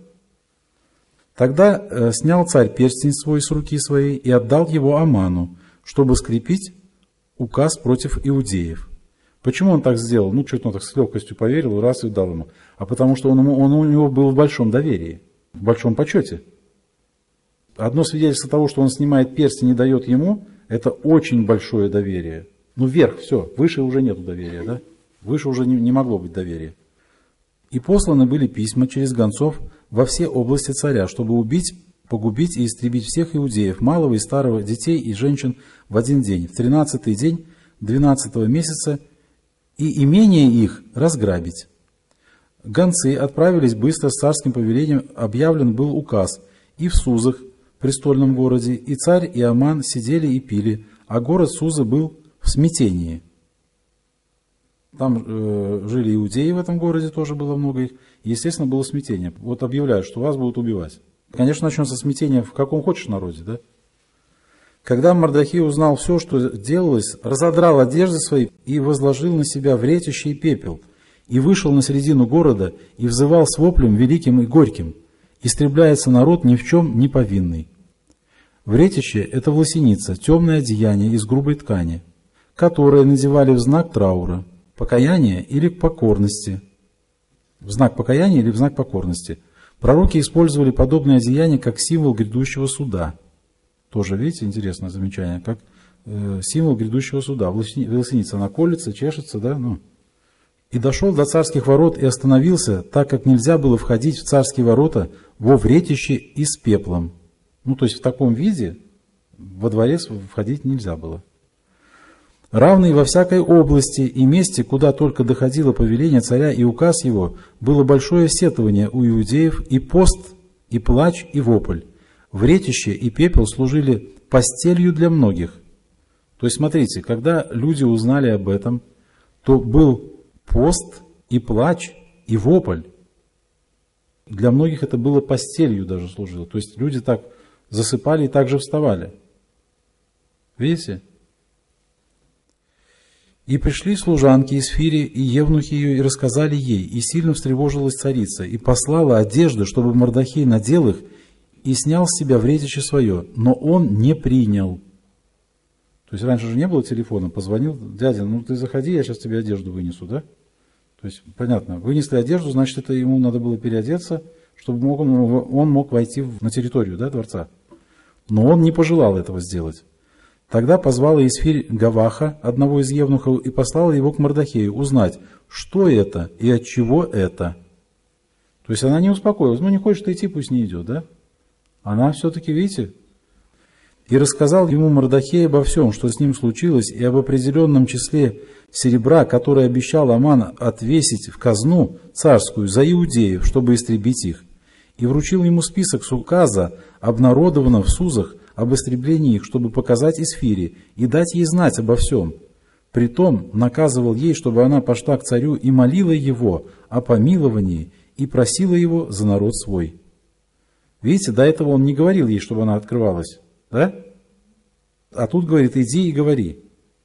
Тогда э, снял царь перстень свой с руки своей и отдал его Аману, чтобы скрепить указ против иудеев. Почему он так сделал? Ну, что-то он так с легкостью поверил, раз и дал ему. А потому что он, он у него был в большом доверии, в большом почете. Одно свидетельство того, что он снимает перстень и дает ему, это очень большое доверие. Ну, вверх, все, выше уже нету доверия, да? Выше уже не, не могло быть доверия. И посланы были письма через гонцов во все области царя, чтобы убить, погубить и истребить всех иудеев, малого и старого, детей и женщин в один день, в тринадцатый день двенадцатого месяца, и имение их разграбить. Гонцы отправились быстро с царским повелением, объявлен был указ, и в Сузах, престольном городе, и царь, и Аман сидели и пили, а город Суза был в смятении. Там э, жили иудеи в этом городе, тоже было много их, и, естественно, было смятение. Вот объявляют, что вас будут убивать. Конечно, начнется смятение в каком хочешь народе, да? Когда Мардохей узнал все, что делалось, разодрал одежды свои и возложил на себя вретище и пепел, и вышел на середину города и взывал с воплем великим и горьким: истребляется народ ни в чем не повинный. Вретище – это власеница, темное одеяние из грубой ткани, которое надевали в знак траура, покаяния или покорности. В знак покаяния или в знак покорности. Пророки использовали подобное одеяние как символ грядущего суда. Тоже, видите, интересное замечание, как э, символ грядущего суда. Власеница, она колется, чешется, да, ну. И дошел до царских ворот и остановился, так как нельзя было входить в царские ворота во вретище и с пеплом. Ну, то есть в таком виде во дворец входить нельзя было. Равный во всякой области и месте, куда только доходило повеление царя и указ его, было большое сетование у иудеев, и пост, и плач, и вопль. Вретище и пепел служили постелью для многих. То есть, смотрите, когда люди узнали об этом, то был пост и плач и вопль. для многих это было постелью даже служило. То есть люди так засыпали и так же вставали. Видите? И пришли служанки Исфири и евнухи ее, и рассказали ей, и сильно встревожилась царица, и послала одежды, чтобы Мардохей надел их, и снял с себя вретище свое, но он не принял. То есть раньше же не было телефона, позвонил, дядя, ну ты заходи, я сейчас тебе одежду вынесу, да? То есть, понятно, вынесли одежду, значит, это ему надо было переодеться, чтобы мог, он, он мог войти на территорию, да, дворца. Но он не пожелал этого сделать. Тогда позвала Исфирь Гаваха, одного из евнухов, и послала его к Мардохею узнать, что это и от чего это. То есть она не успокоилась. Ну, не хочет идти, пусть не идет, да? Она все-таки, видите? И рассказал ему Мардохей обо всем, что с ним случилось, и об определенном числе серебра, которое обещал Аман отвесить в казну царскую за иудеев, чтобы истребить их. И вручил ему список с указа, обнародованного в Сузах, об истреблении их, чтобы показать Исфире и дать ей знать обо всем. Притом наказывал ей, чтобы она пошла к царю и молила его о помиловании и просила его за народ свой. Видите, до этого он не говорил ей, чтобы она открывалась, да? А тут говорит, иди и говори.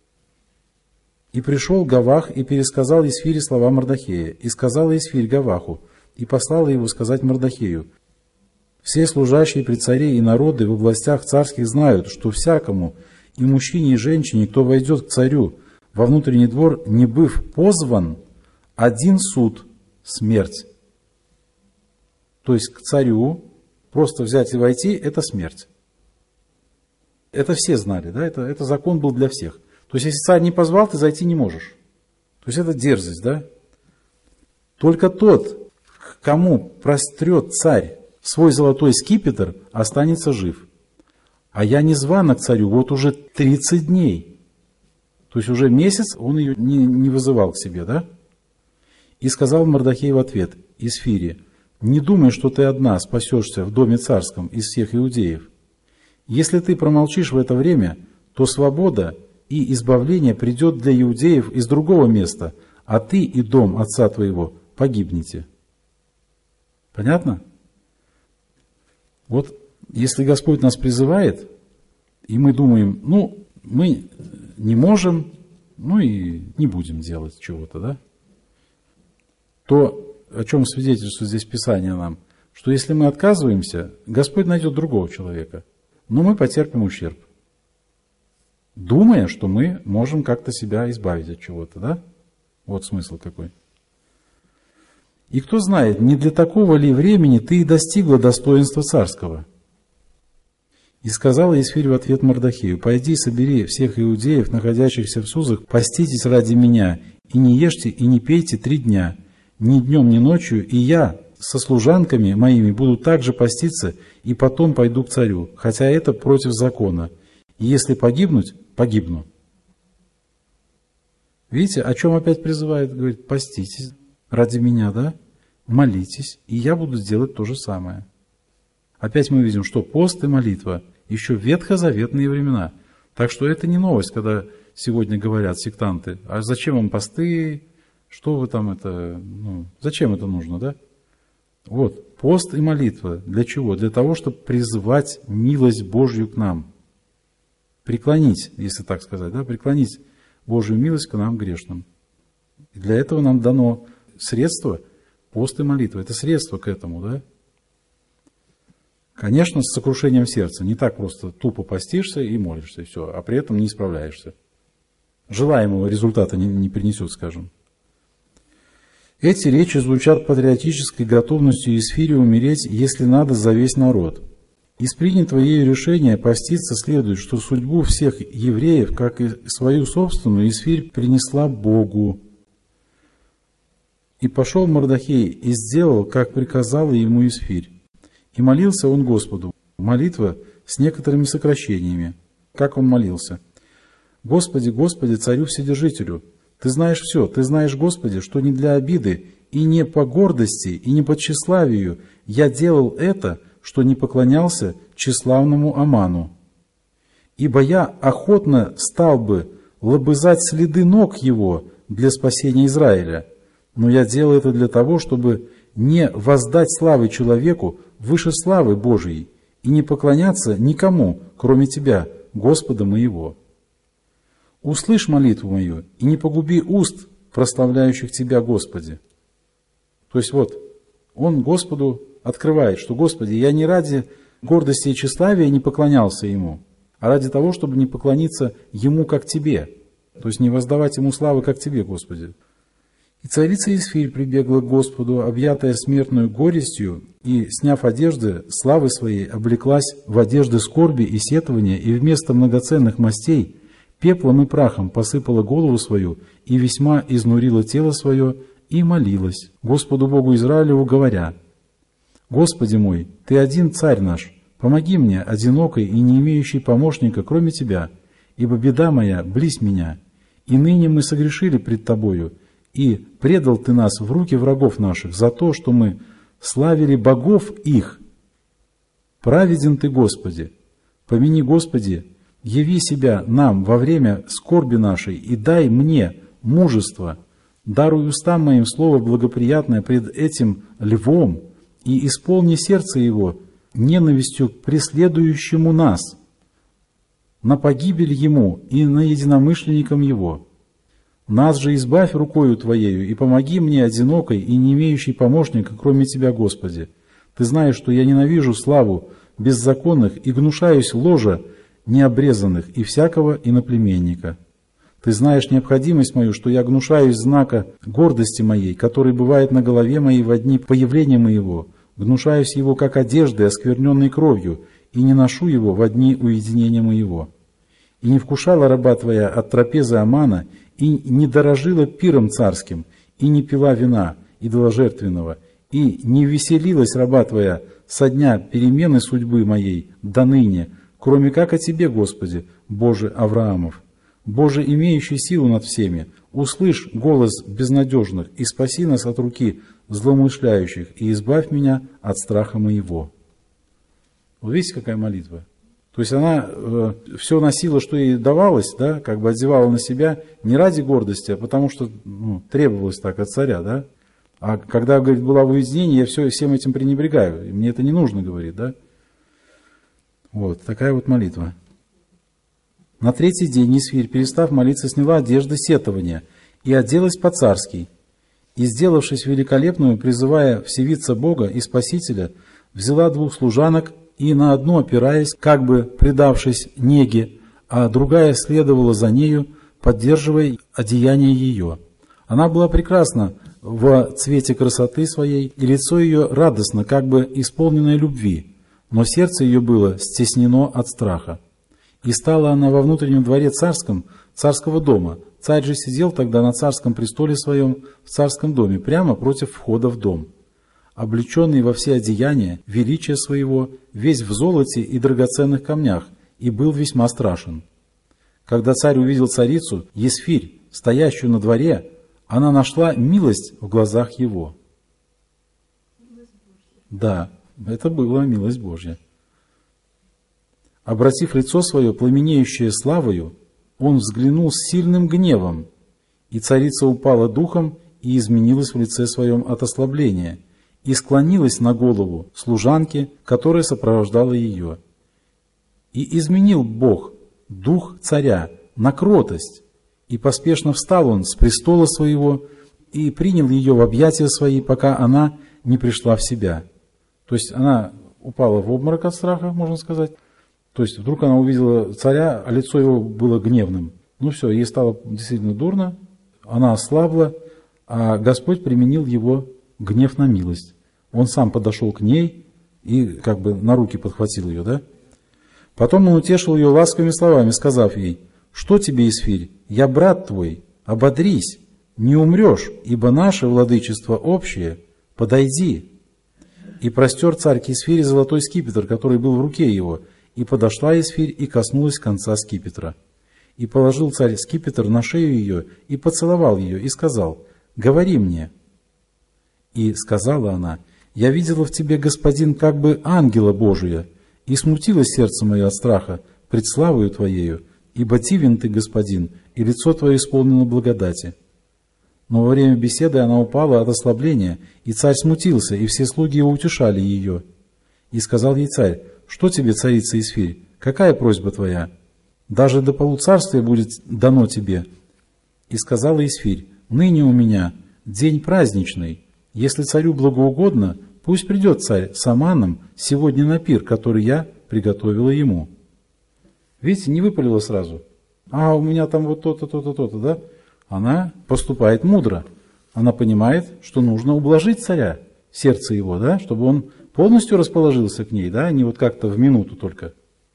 И пришел Гавах и пересказал Исфире слова Мардохея, и сказала Исфирь Гаваху, и послала его сказать Мардохею: все служащие при царе и народы в областях царских знают, что всякому, и мужчине, и женщине, кто войдет к царю во внутренний двор, не быв позван, один суд – смерть. То есть к царю просто взять и войти – это смерть. Это все знали, да? Это, это закон был для всех. То есть если царь не позвал, ты зайти не можешь. То есть это дерзость, да? Только тот, к кому прострет царь свой золотой скипетр, останется жив. А я не звана к царю вот уже тридцать дней. То есть уже месяц он ее не, не вызывал к себе, да? И сказал Мардохей в ответ Исфире: не думай, что ты одна спасешься в доме царском из всех иудеев. Если ты промолчишь в это время, то свобода и избавление придет для иудеев из другого места, а ты и дом отца твоего погибнете. Понятно? Вот если Господь нас призывает, и мы думаем, ну, мы не можем, ну и не будем делать чего-то, да, то о чем свидетельствует здесь Писание нам, что если мы отказываемся, Господь найдет другого человека, но мы потерпим ущерб, думая, что мы можем как-то себя избавить от чего-то, да? Вот смысл какой. И кто знает, не для такого ли времени ты и достигла достоинства царского? И сказала Исфирь в ответ Мардохею: пойди, собери всех иудеев, находящихся в Сузах, поститесь ради меня, и не ешьте, и не пейте три дня, ни днем, ни ночью, и я со служанками моими буду также поститься, и потом пойду к царю, хотя это против закона. И если погибнуть, погибну. Видите, о чем опять призывает? Говорит, поститесь ради меня, да? Молитесь, и я буду делать то же самое. Опять мы видим, что пост и молитва еще в ветхозаветные времена. Так что это не новость, когда сегодня говорят сектанты: а зачем вам посты, что вы там это, ну, зачем это нужно, да? Вот, пост и молитва. Для чего? Для того, чтобы призвать милость Божью к нам. Преклонить, если так сказать, да, преклонить Божью милость к нам грешным. И для этого нам дано средство пост и молитва. Это средство к этому, да? Конечно, с сокрушением сердца. Не так просто тупо постишься и молишься, и все, а при этом не исправляешься. Желаемого результата не, не принесет, скажем. Эти речи звучат патриотической готовностью Исфири умереть, если надо, за весь народ. Из принятого ею решения поститься следует, что судьбу всех евреев, как и свою собственную, Исфирь принесла Богу. И пошел Мардохей и сделал, как приказала ему Исфирь. И молился он Господу. Молитва с некоторыми сокращениями. Как он молился? «Господи, Господи, Царю Вседержителю, Ты знаешь все, Ты знаешь, Господи, что не для обиды, и не по гордости, и не по тщеславию я делал это, что не поклонялся тщеславному Аману. Ибо я охотно стал бы лобызать следы ног его для спасения Израиля, но я делал это для того, чтобы не воздать славы человеку выше славы Божией и не поклоняться никому, кроме Тебя, Господа моего. Услышь молитву мою и не погуби уст, прославляющих Тебя, Господи». То есть вот, он Господу открывает, что, Господи, я не ради гордости и тщеславия не поклонялся Ему, а ради того, чтобы не поклониться Ему как Тебе, то есть не воздавать Ему славы как Тебе, Господи. И царица Исфирь прибегла к Господу, объятая смертную горестью, и, сняв одежды славы своей, облеклась в одежды скорби и сетования, и вместо многоценных мастей пеплом и прахом посыпала голову свою, и весьма изнурила тело свое, и молилась Господу Богу Израилеву, говоря: «Господи мой, Ты один царь наш, помоги мне, одинокой и не имеющей помощника, кроме Тебя, ибо беда моя близь меня, и ныне мы согрешили пред Тобою, и предал Ты нас в руки врагов наших за то, что мы славили богов их. Праведен Ты, Господи, помяни, Господи, яви себя нам во время скорби нашей и дай мне мужество, даруй устам моим слово благоприятное пред этим львом, и исполни сердце его ненавистью к преследующему нас, на погибель ему и на единомышленникам его. Нас же избавь рукою Твоею и помоги мне, одинокой и не имеющей помощника, кроме Тебя, Господи. Ты знаешь, что я ненавижу славу беззаконных и гнушаюсь ложа необрезанных и всякого иноплеменника. Ты знаешь необходимость мою, что я гнушаюсь знака гордости моей, который бывает на голове моей во дни появления моего, гнушаюсь его как одежды, оскверненной кровью, и не ношу его во дни уединения моего. И не вкушала раба Твоя от трапезы Амана, и не дорожила пиром царским, и не пила вина идоложертвенного, и не веселилась раба Твоя со дня перемены судьбы моей до ныне, кроме как о Тебе, Господи, Боже Авраамов. Боже, имеющий силу над всеми, услышь голос безнадежных и спаси нас от руки злоумышляющих и избавь меня от страха моего». Вот видите, какая молитва? То есть она э, все носила, что ей давалось, да, как бы одевала на себя не ради гордости, а потому что ну, требовалось так от царя, да. А когда, говорит, была в уединении, я все, всем этим пренебрегаю, и мне это не нужно, говорит, да. Вот, такая вот молитва. На третий день Исфирь, перестав молиться, сняла одежды сетования и оделась по-царски. И, сделавшись великолепную, призывая всевидца Бога и Спасителя, взяла двух служанок и на одну опираясь, как бы предавшись неге, а другая следовала за нею, поддерживая одеяние ее. Она была прекрасна в цвете красоты своей, и лицо ее радостно, как бы исполненное любви, но сердце ее было стеснено от страха. И стала она во внутреннем дворе царском, царского дома. Царь же сидел тогда на царском престоле своем в царском доме, прямо против входа в дом. Облеченный во все одеяния, величия своего, весь в золоте и драгоценных камнях, и был весьма страшен. Когда царь увидел царицу, Исфирь, стоящую на дворе, она нашла милость в глазах его. Да, это была милость Божья. Обратив лицо свое, пламенеющее славою, он взглянул с сильным гневом, и царица упала духом и изменилась в лице своем от ослабления, и склонилась на голову служанки, которая сопровождала ее. И изменил Бог дух царя на кротость, и поспешно встал он с престола своего и принял ее в объятия свои, пока она не пришла в себя. То есть она упала в обморок от страха, можно сказать. То есть вдруг она увидела царя, а лицо его было гневным. Ну все, ей стало действительно дурно, она ослабла, а Господь применил его гнев на милость. Он сам подошел к ней и как бы на руки подхватил ее, да? Потом он утешил ее ласковыми словами, сказав ей: «Что тебе, Исфирь? Я брат твой, ободрись, не умрешь, ибо наше владычество общее, подойди». И простер царь к Исфире золотой скипетр, который был в руке его, и подошла Исфирь и коснулась конца скипетра. И положил царь скипетр на шею ее, и поцеловал ее, и сказал: «Говори мне». И сказала она: «Я видела в тебе, господин, как бы ангела Божия, и смутилось сердце мое от страха пред славою твоею, ибо дивен ты, господин, и лицо твое исполнено благодати». Но во время беседы она упала от ослабления, и царь смутился, и все слуги его утешали ее. И сказал ей царь: «Что тебе, царица Исфирь? Какая просьба твоя? Даже до полуцарствия будет дано тебе». И сказала Исфирь: «Ныне у меня день праздничный. Если царю благоугодно, пусть придет царь с Аманом сегодня на пир, который я приготовила ему». Видите, не выпалила сразу. «А, у меня там вот то-то, то-то, то-то», да? Она поступает мудро. Она понимает, что нужно ублажить царя, сердце его, да, чтобы он полностью расположился к ней, да, не вот как-то в минуту только.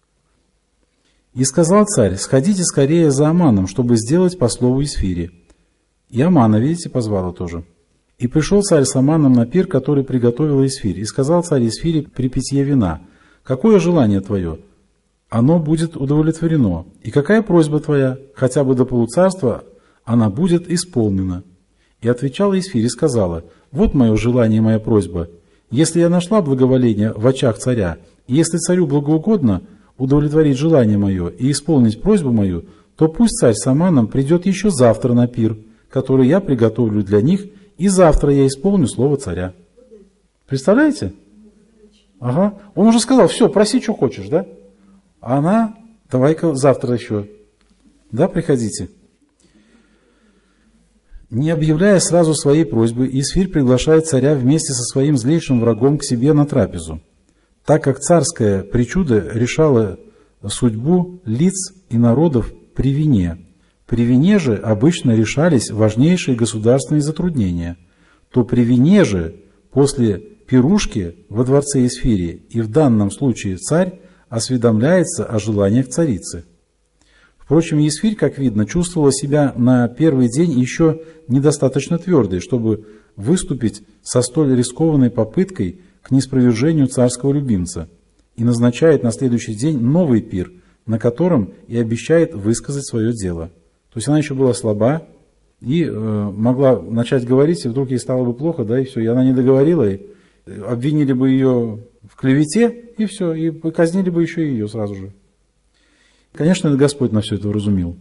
И сказал царь: «Сходите скорее за Аманом, чтобы сделать по слову Исфири». И Амана, видите, позвала тоже. И пришел царь с Аманом на пир, который приготовила Исфирь. И сказал царь Исфири при питье вина: «Какое желание твое? Оно будет удовлетворено. И какая просьба твоя? Хотя бы до полуцарства она будет исполнена». И отвечала Исфирь и сказала: «Вот мое желание и моя просьба. Если я нашла благоволение в очах царя, и если царю благоугодно удовлетворить желание мое и исполнить просьбу мою, то пусть царь с Аманом придет еще завтра на пир, который я приготовлю для них, и завтра я исполню слово царя». Представляете? Ага. Он уже сказал: «Все, проси, что хочешь», да? А она: «Давай-ка завтра еще. Да, приходите». Не объявляя сразу своей просьбы, Исфирь приглашает царя вместе со своим злейшим врагом к себе на трапезу, так как царская причуда решала судьбу лиц и народов при вине. При вине же обычно решались важнейшие государственные затруднения. То при вине же, после пирушки во дворце Исфири, и в данном случае царь осведомляется о желаниях царицы. Впрочем, Исфирь, как видно, чувствовала себя на первый день еще недостаточно твердой, чтобы выступить со столь рискованной попыткой к ниспровержению царского любимца, и назначает на следующий день новый пир, на котором и обещает высказать свое дело. То есть она еще была слаба и э, могла начать говорить, и вдруг ей стало бы плохо, да, и все, и она не договорила, и обвинили бы ее в клевете, и все, и казнили бы еще и ее сразу же. Конечно, это Господь на все это вразумил.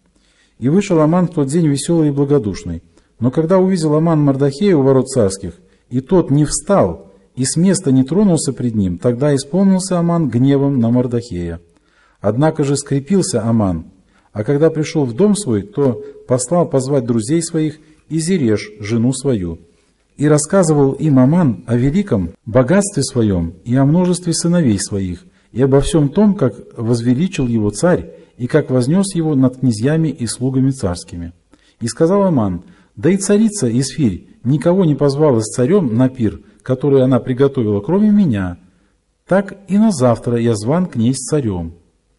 И вышел Аман в тот день веселый и благодушный. Но когда увидел Аман Мардохея у ворот царских, и тот не встал, и с места не тронулся пред ним, тогда исполнился Аман гневом на Мардохея. Однако же скрепился Аман, а когда пришел в дом свой, то послал позвать друзей своих и Зереш, жену свою. И рассказывал им Аман о великом богатстве своем и о множестве сыновей своих, и обо всем том, как возвеличил его царь, и как вознес его над князьями и слугами царскими. И сказал Аман: «Да и царица Исфирь никого не позвала с царем на пир, который она приготовила, кроме меня. Так и на завтра я зван к ней с царем.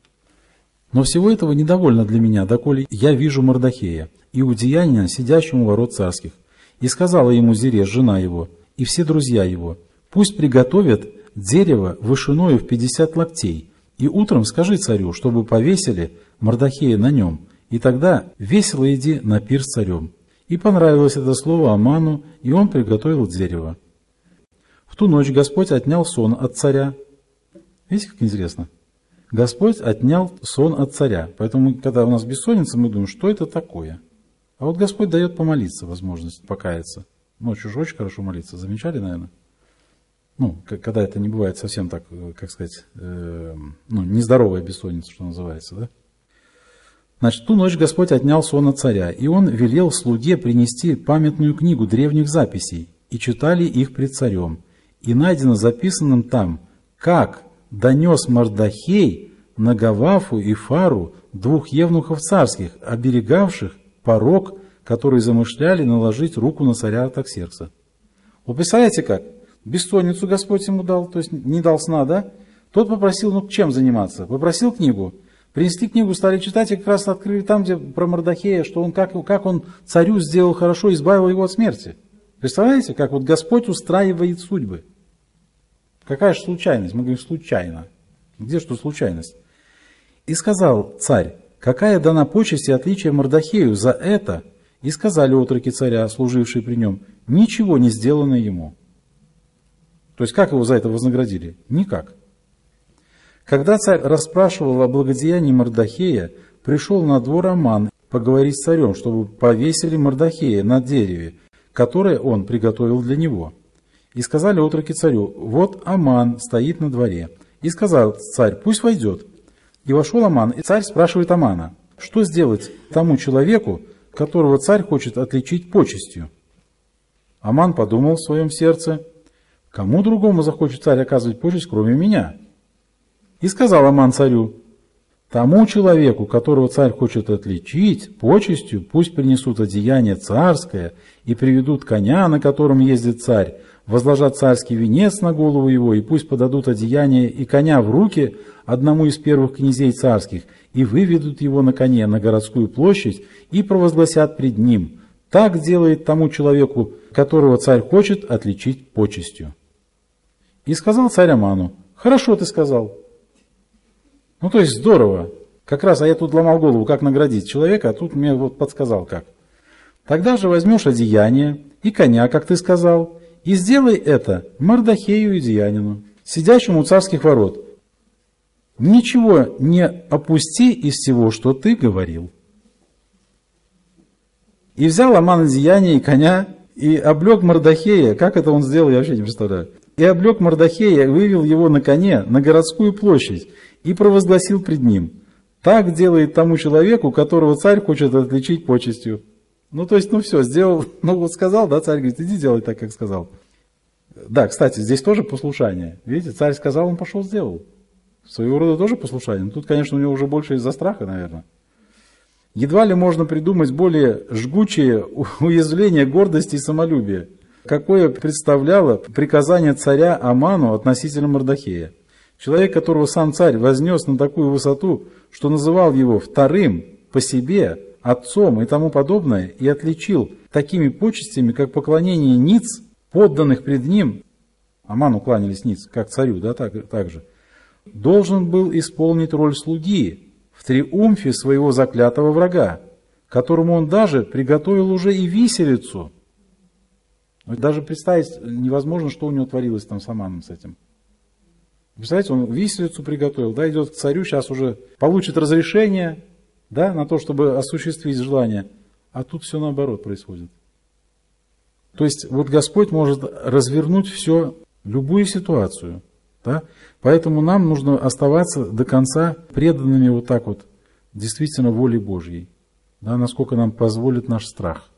Но всего этого недовольно для меня, доколе я вижу Мардохея, иудеянина, сидящему у ворот царских». И сказала ему Зереш, жена его, и все друзья его: «Пусть приготовят дерево вышиною в пятьдесят локтей, и утром скажи царю, чтобы повесили Мардохея на нем, и тогда весело иди на пир с царем». И понравилось это слово Аману, и он приготовил дерево. В ту ночь Господь отнял сон от царя. Видите, как интересно? Господь отнял сон от царя. Поэтому, когда у нас бессонница, мы думаем, что это такое? А вот Господь дает помолиться, возможность покаяться. Ночью же очень хорошо молиться. Замечали, наверное? Ну, когда это не бывает совсем так, как сказать, э, ну, нездоровая бессонница, что называется, да? Значит, ту ночь Господь отнял сон от царя, и он велел слуге принести памятную книгу древних записей, и читали их пред царем. И найдено записанным там, как донес Мардохей на Гавафу и Фару двух евнухов царских, оберегавших порок, которые замышляли наложить руку на царя Артаксеркса. Вы представляете как? Бессонницу Господь ему дал, то есть не дал сна, да? Тот попросил, ну, чем заниматься? Попросил книгу. Принесли книгу, стали читать, и как раз открыли там, где про Мардохея, что он, как, как он царю сделал хорошо, избавил его от смерти. Представляете, как вот Господь устраивает судьбы? Какая же случайность? Мы говорим, случайно. Где же тут случайность? И сказал царь: «Какая дана почесть и отличие Мардохею за это?» И сказали отроки царя, служившие при нем: «Ничего не сделано ему». То есть, как его за это вознаградили? Никак. Когда царь расспрашивал о благодеянии Мардохея, пришел на двор Аман поговорить с царем, чтобы повесили Мордохея на дереве, которое он приготовил для него. И сказали отроки царю: вот Аман стоит на дворе. И сказал царь: пусть войдет. И вошел Аман, и царь спрашивает Амана: что сделать тому человеку, которого царь хочет отличить почестью? Аман подумал в своем сердце: кому другому захочет царь оказывать почесть, кроме меня? И сказал Аман царю: тому человеку, которого царь хочет отличить почестью, пусть принесут одеяние царское и приведут коня, на котором ездит царь, возложат царский венец на голову его, и пусть подадут одеяние и коня в руки одному из первых князей царских, и выведут его на коне на городскую площадь, и провозгласят пред ним: так делает тому человеку, которого царь хочет отличить почестью. И сказал царь Аману: хорошо ты сказал. Ну, то есть здорово. Как раз, а я тут ломал голову, как наградить человека, а тут мне вот подсказал как. Тогда же возьмешь одеяние и коня, как ты сказал, и сделай это Мордохею Идеянину, сидящему у царских ворот. Ничего не опусти из всего, что ты говорил. И взял Аман одеяние и коня, и облег Мордохея. Как это он сделал, я вообще не представляю. И облег Мордохея, вывел его на коне на городскую площадь и провозгласил пред ним: так делает тому человеку, которого царь хочет отличить почестью. Ну, то есть, ну все, сделал, ну вот сказал, да, царь говорит: иди делай так, как сказал. Да, кстати, здесь тоже послушание. Видите, царь сказал, он пошел, сделал. Своего рода тоже послушание. Но тут, конечно, у него уже больше из-за страха, наверное. Едва ли можно придумать более жгучее уязвление гордости и самолюбия, какое представляло приказание царя Аману относительно Мордохея. Человек, которого сам царь вознес на такую высоту, что называл его вторым по себе, отцом и тому подобное, и отличил такими почестями, как поклонение ниц, подданных пред ним, Аману кланялись ниц, как царю, да, так, так же, должен был исполнить роль слуги в триумфе своего заклятого врага, которому он даже приготовил уже и виселицу. Даже представить невозможно, что у него творилось там с Аманом с этим. Представляете, он виселицу приготовил, да, идет к царю, сейчас уже получит разрешение, да, на то, чтобы осуществить желание, а тут все наоборот происходит. То есть вот Господь может развернуть все, любую ситуацию, да, поэтому нам нужно оставаться до конца преданными вот так вот, действительно воле Божьей, да, насколько нам позволит наш страх.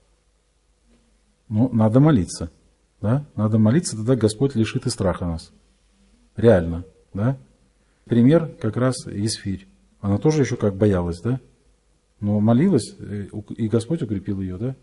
Ну, надо молиться, да, надо молиться, тогда Господь лишит и страха нас. Реально, да? Пример как раз Есфирь. Она тоже еще как боялась, да? Но молилась, и Господь укрепил ее, да?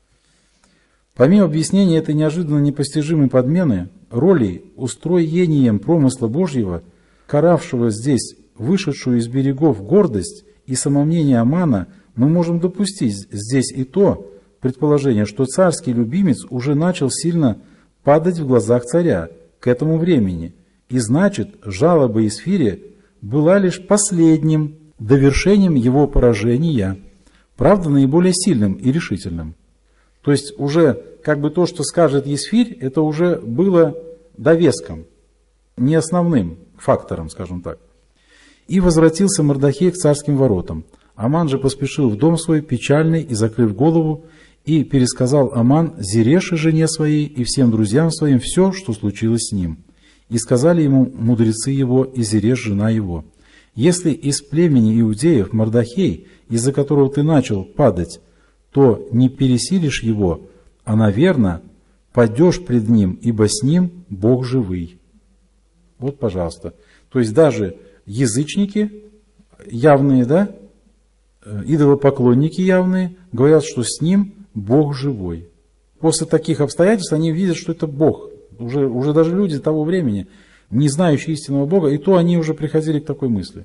Помимо объяснения этой неожиданно непостижимой подмены, роли устроением промысла Божьего, каравшего здесь вышедшую из берегов гордость и самомнение Амана, мы можем допустить здесь и то предположение, что царский любимец уже начал сильно падать в глазах царя к этому времени. И значит, жалоба Есфири была лишь последним довершением его поражения, правда, наиболее сильным и решительным. То есть уже как бы то, что скажет Есфирь, это уже было довеском, не основным фактором, скажем так. И возвратился Мордохей к царским воротам. Аман же поспешил в дом свой, печальный и закрыв голову, и пересказал Аман Зереше, жене своей, и всем друзьям своим все, что случилось с ним. И сказали ему мудрецы его и Зереш, жена его: если из племени иудеев Мордохей, из-за которого ты начал падать, то не пересилишь его, а, наверно, падешь пред ним, ибо с ним Бог живый. Вот, пожалуйста. То есть даже язычники явные, да, идолопоклонники явные, говорят, что с ним Бог живой. После таких обстоятельств они видят, что это Бог. Уже, уже даже люди того времени, не знающие истинного Бога, и то они уже приходили к такой мысли.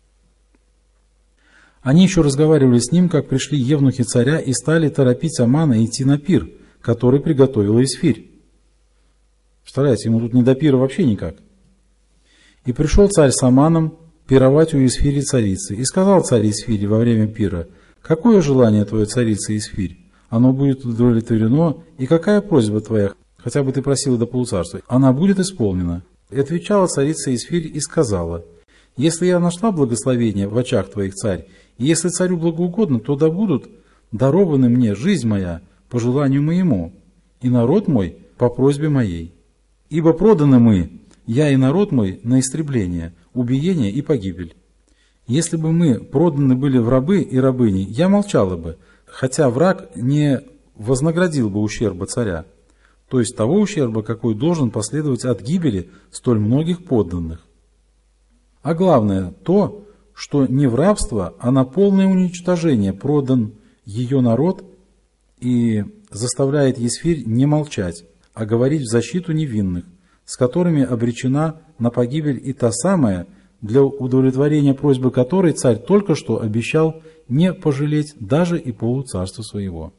Они еще разговаривали с ним, как пришли евнухи царя и стали торопить Амана идти на пир, который приготовила Есфирь. Представляете, ему тут не до пира вообще никак. И пришел царь с Аманом пировать у Есфири царицы. И сказал царь Есфири во время пира: какое желание твое, царица Есфирь? Оно будет удовлетворено, и какая просьба твоя? Хотя бы ты просила до полуцарства, она будет исполнена. И отвечала царица Есфирь и сказала: Если я нашла благословение в очах твоих, царь, и если царю благоугодно, то да будут дарованы мне жизнь моя по желанию моему, и народ мой по просьбе моей. Ибо проданы мы, я и народ мой, на истребление, убиение и погибель. Если бы мы проданы были в рабы и рабыни, я молчала бы, хотя враг не вознаградил бы ущерба царя, то есть того ущерба, какой должен последовать от гибели столь многих подданных. А главное то, что не в рабство, а на полное уничтожение продан ее народ, и заставляет Есфирь не молчать, а говорить в защиту невинных, с которыми обречена на погибель и та самая, для удовлетворения просьбы которой царь только что обещал не пожалеть даже и полуцарства своего.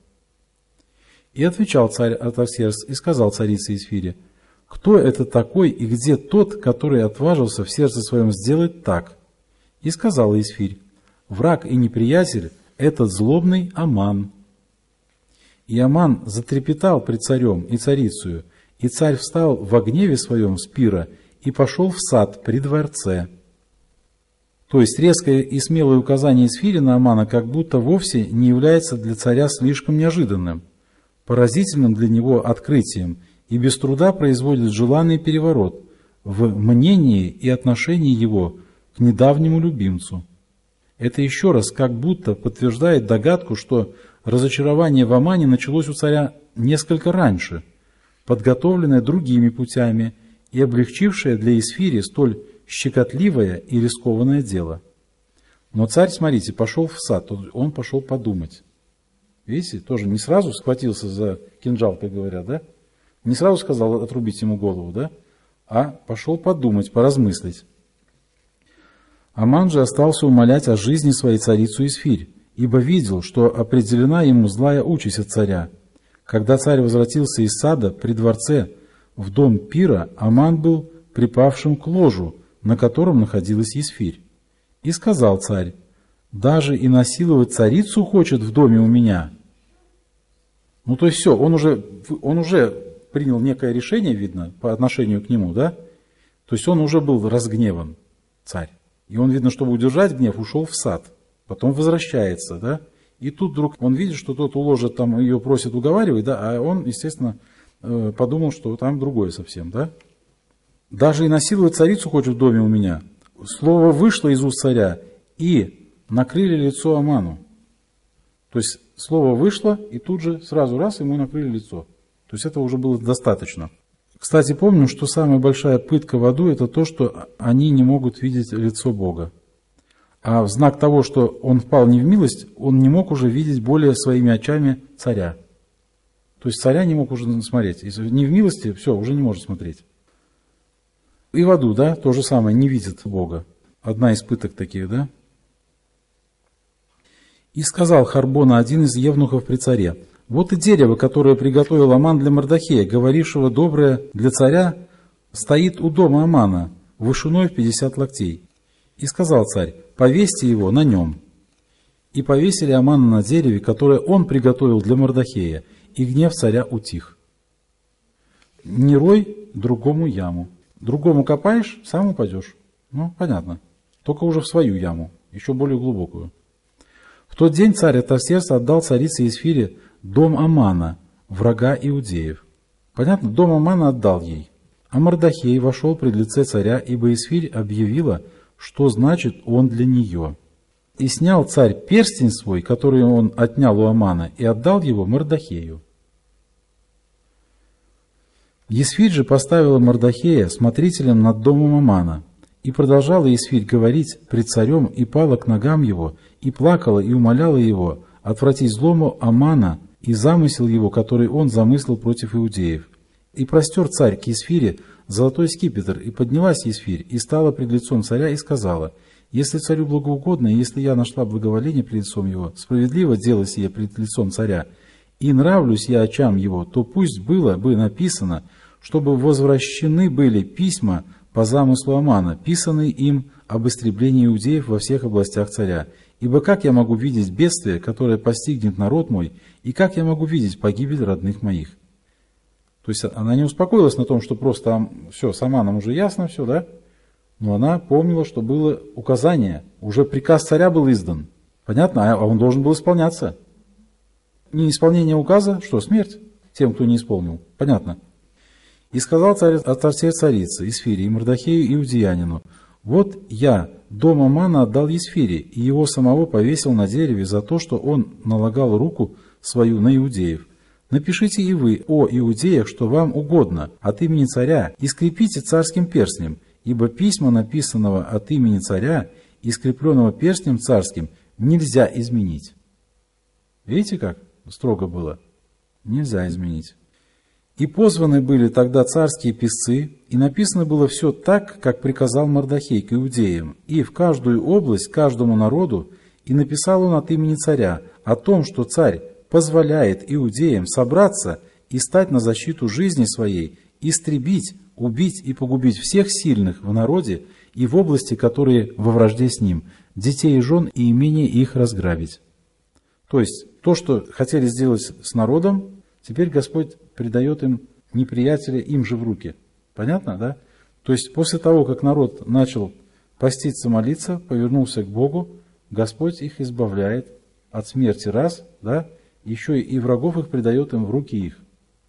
И отвечал царь Артаксеркс и сказал царице Есфире: «Кто это такой и где тот, который отважился в сердце своем сделать так?» И сказала Есфирь: «Враг и неприятель – этот злобный Аман». И Аман затрепетал пред царем и царицею, и царь встал во гневе своем с пира и пошел в сад при дворце. То есть резкое и смелое указание Есфири на Амана как будто вовсе не является для царя слишком неожиданным, поразительным для него открытием и без труда производит желанный переворот в мнении и отношении его к недавнему любимцу. Это еще раз как будто подтверждает догадку, что разочарование в Амане началось у царя несколько раньше, подготовленное другими путями и облегчившее для Есфири столь щекотливое и рискованное дело. Но царь, смотрите, пошел в сад, он пошел подумать. Видите, тоже не сразу схватился за кинжал, как говорят, да? Не сразу сказал отрубить ему голову, да? А пошел подумать, поразмыслить. Аман же остался умолять о жизни своей царицу Есфирь, ибо видел, что определена ему злая участь от царя. Когда царь возвратился из сада при дворце в дом пира, Аман был припавшим к ложу, на котором находилась Есфирь. И сказал царь: «Даже и насиловать царицу хочет в доме у меня». Ну, то есть все, он уже, он уже принял некое решение, видно, по отношению к нему, да? То есть он уже был разгневан, царь. И он, видно, чтобы удержать гнев, ушел в сад. Потом возвращается, да? И тут вдруг он видит, что тот у ложа там ее просит уговаривать, да? А он, естественно, подумал, что там другое совсем, да? «Даже и насиловать царицу хочет в доме у меня». Слово вышло из уст царя, и накрыли лицо Аману. То есть слово вышло, и тут же сразу раз ему накрыли лицо. То есть этого уже было достаточно. Кстати, помню, что самая большая пытка в аду – это то, что они не могут видеть лицо Бога. А в знак того, что он впал не в милость, он не мог уже видеть более своими очами царя. То есть царя не мог уже смотреть. Если не в милости, все, уже не может смотреть. И в аду, да, то же самое, не видит Бога. Одна из пыток таких, да. И сказал Харбона, один из евнухов при царе: «Вот и дерево, которое приготовил Аман для Мордохея, говорившего доброе для царя, стоит у дома Амана, вышиной в пятьдесят локтей». И сказал царь: «Повесьте его на нем». И повесили Амана на дереве, которое он приготовил для Мордохея, и гнев царя утих. Не рой другому яму. Другому копаешь, сам упадешь. Ну, понятно. Только уже в свою яму, еще более глубокую. В тот день царь Артаксеркс отдал царице Есфире дом Амана, врага иудеев. Понятно, дом Амана отдал ей. А Мордохей вошел пред лице царя, ибо Есфирь объявила, что значит он для нее. И снял царь перстень свой, который он отнял у Амана, и отдал его Мордохею. Есфирь же поставила Мордохея смотрителем над домом Амана, и продолжала Есфирь говорить пред царем, и пала к ногам его, и плакала, и умоляла его отвратить злому Амана и замысел его, который он замыслил против иудеев. И простер царь к Есфире золотой скипетр, и поднялась Есфирь, и стала пред лицом царя, и сказала: «Если царю благоугодно, и если я нашла благоволение пред лицом его, справедливо дело сие пред лицом царя, и нравлюсь я очам его, то пусть было бы написано, чтобы возвращены были письма по замыслу Амана, писанные им об истреблении иудеев во всех областях царя. Ибо как я могу видеть бедствие, которое постигнет народ мой, и как я могу видеть погибель родных моих?» То есть она не успокоилась на том, что просто все, с Аманом уже ясно все, да? Но она помнила, что было указание, уже приказ царя был издан. Понятно? А он должен был исполняться. Неисполнение указа, что, смерть тем, кто не исполнил. Понятно? И сказал царь Артаксеркс царице, Есфире, и Мардахею, иудеянину: вот я дом Амана отдал Есфире, и его самого повесил на дереве за то, что он налагал руку свою на иудеев. Напишите и вы о иудеях, что вам угодно, от имени царя, и скрепите царским перстнем, ибо письма, написанного от имени царя и скрепленного перстнем царским, нельзя изменить. Видите, как строго было? Нельзя изменить. И позваны были тогда царские писцы, и написано было все так, как приказал Мардахей к иудеям, и в каждую область, каждому народу, и написал он от имени царя о том, что царь позволяет иудеям собраться и стать на защиту жизни своей, истребить, убить и погубить всех сильных в народе и в области, которые во вражде с ним, детей и жен и имения их разграбить. То есть, то, что хотели сделать с народом, теперь Господь передает им неприятеля им же в руки. Понятно, да? То есть, после того, как народ начал поститься, молиться, повернулся к Богу, Господь их избавляет от смерти раз, да? Еще и врагов их предает им в руки их.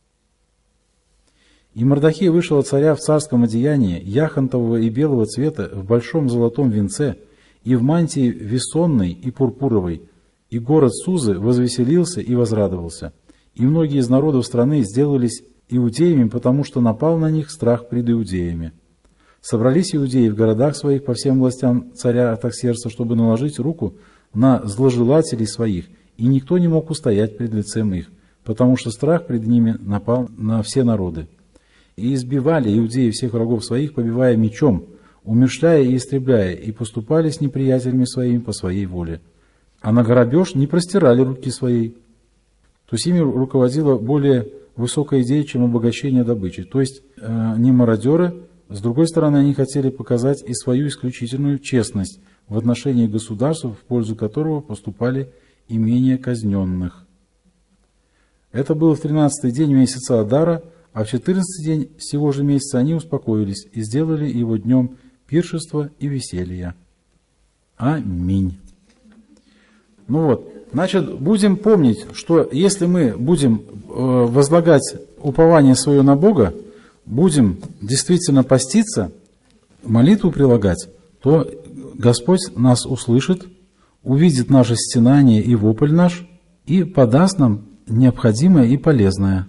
И Мардахей вышел от царя в царском одеянии, яхонтового и белого цвета, в большом золотом венце, и в мантии весонной и пурпуровой, и город Сузы возвеселился и возрадовался. И многие из народов страны сделались иудеями, потому что напал на них страх пред иудеями. Собрались иудеи в городах своих по всем властям царя Артаксеркса, чтобы наложить руку на зложелателей своих, и никто не мог устоять пред лицем их, потому что страх пред ними напал на все народы. И избивали иудеи всех врагов своих, побивая мечом, умерщвляя и истребляя, и поступали с неприятелями своими по своей воле. А на грабеж не простирали руки своей. То есть ими руководила более высокая идея, чем обогащение добычи. То есть э, не мародеры, с другой стороны, они хотели показать и свою исключительную честность в отношении государства, в пользу которого поступали имения казненных. Это было в тринадцатый день месяца Адара, а в четырнадцатый день сего же месяца они успокоились и сделали его днем пиршества и веселья. Аминь. Ну вот, значит, будем помнить, что если мы будем возлагать упование свое на Бога, будем действительно поститься, молитву прилагать, то Господь нас услышит, увидит наше стенание и вопль наш и подаст нам необходимое и полезное.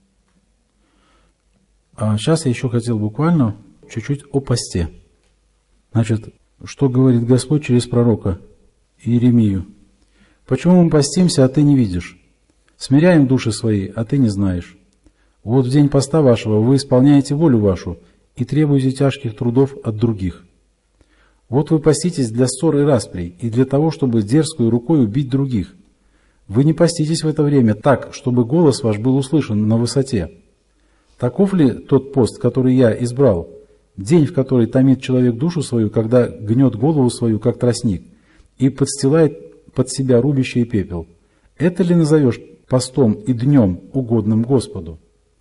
А сейчас я еще хотел буквально чуть-чуть о посте. Значит, что говорит Господь через пророка Иеремию? «Почему мы постимся, а ты не видишь? Смиряем души свои, а ты не знаешь. Вот в день поста вашего вы исполняете волю вашу и требуете тяжких трудов от других. Вот вы поститесь для ссор и расприй, и для того, чтобы дерзкой рукой убить других. Вы не поститесь в это время так, чтобы голос ваш был услышан на высоте. Таков ли тот пост, который я избрал, день, в который томит человек душу свою, когда гнет голову свою, как тростник, и подстилает под себя рубище и пепел? Это ли назовешь постом и днем, угодным Господу?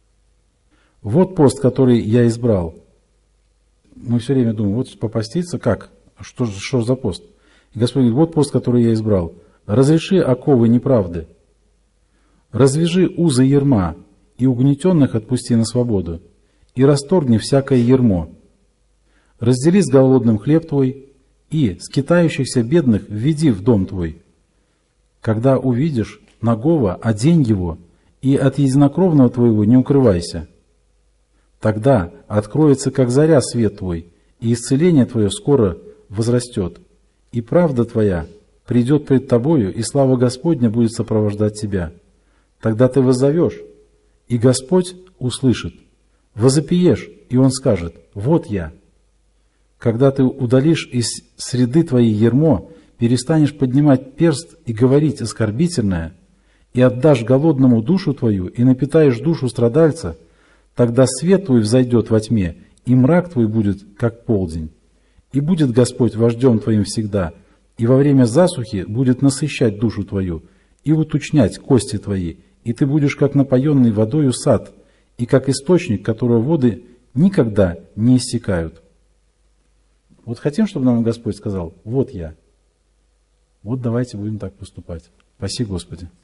Вот пост, который я избрал». Мы все время думаем, вот попоститься, как? Что, что за пост? И Господь говорит, вот пост, который я избрал. «Разреши оковы неправды, развяжи узы ярма, и угнетенных отпусти на свободу, и расторгни всякое ярмо. Раздели с голодным хлеб твой, и скитающихся бедных введи в дом твой. Когда увидишь нагого, одень его, и от единокровного твоего не укрывайся. Тогда откроется, как заря, свет твой, и исцеление твое скоро возрастет, и правда твоя придет пред тобою, и слава Господня будет сопровождать тебя. Тогда ты воззовешь, и Господь услышит. Возопиешь, и Он скажет, вот я. Когда ты удалишь из среды твоей ярмо, перестанешь поднимать перст и говорить оскорбительное, и отдашь голодному душу твою, и напитаешь душу страдальца, тогда свет твой взойдет во тьме, и мрак твой будет, как полдень. И будет Господь вождем твоим всегда, и во время засухи будет насыщать душу твою, и уточнять кости твои, и ты будешь, как напоенный водою сад, и как источник, которого воды никогда не иссякают». Вот хотим, чтобы нам Господь сказал, вот я. Вот давайте будем так поступать. Спаси Господи.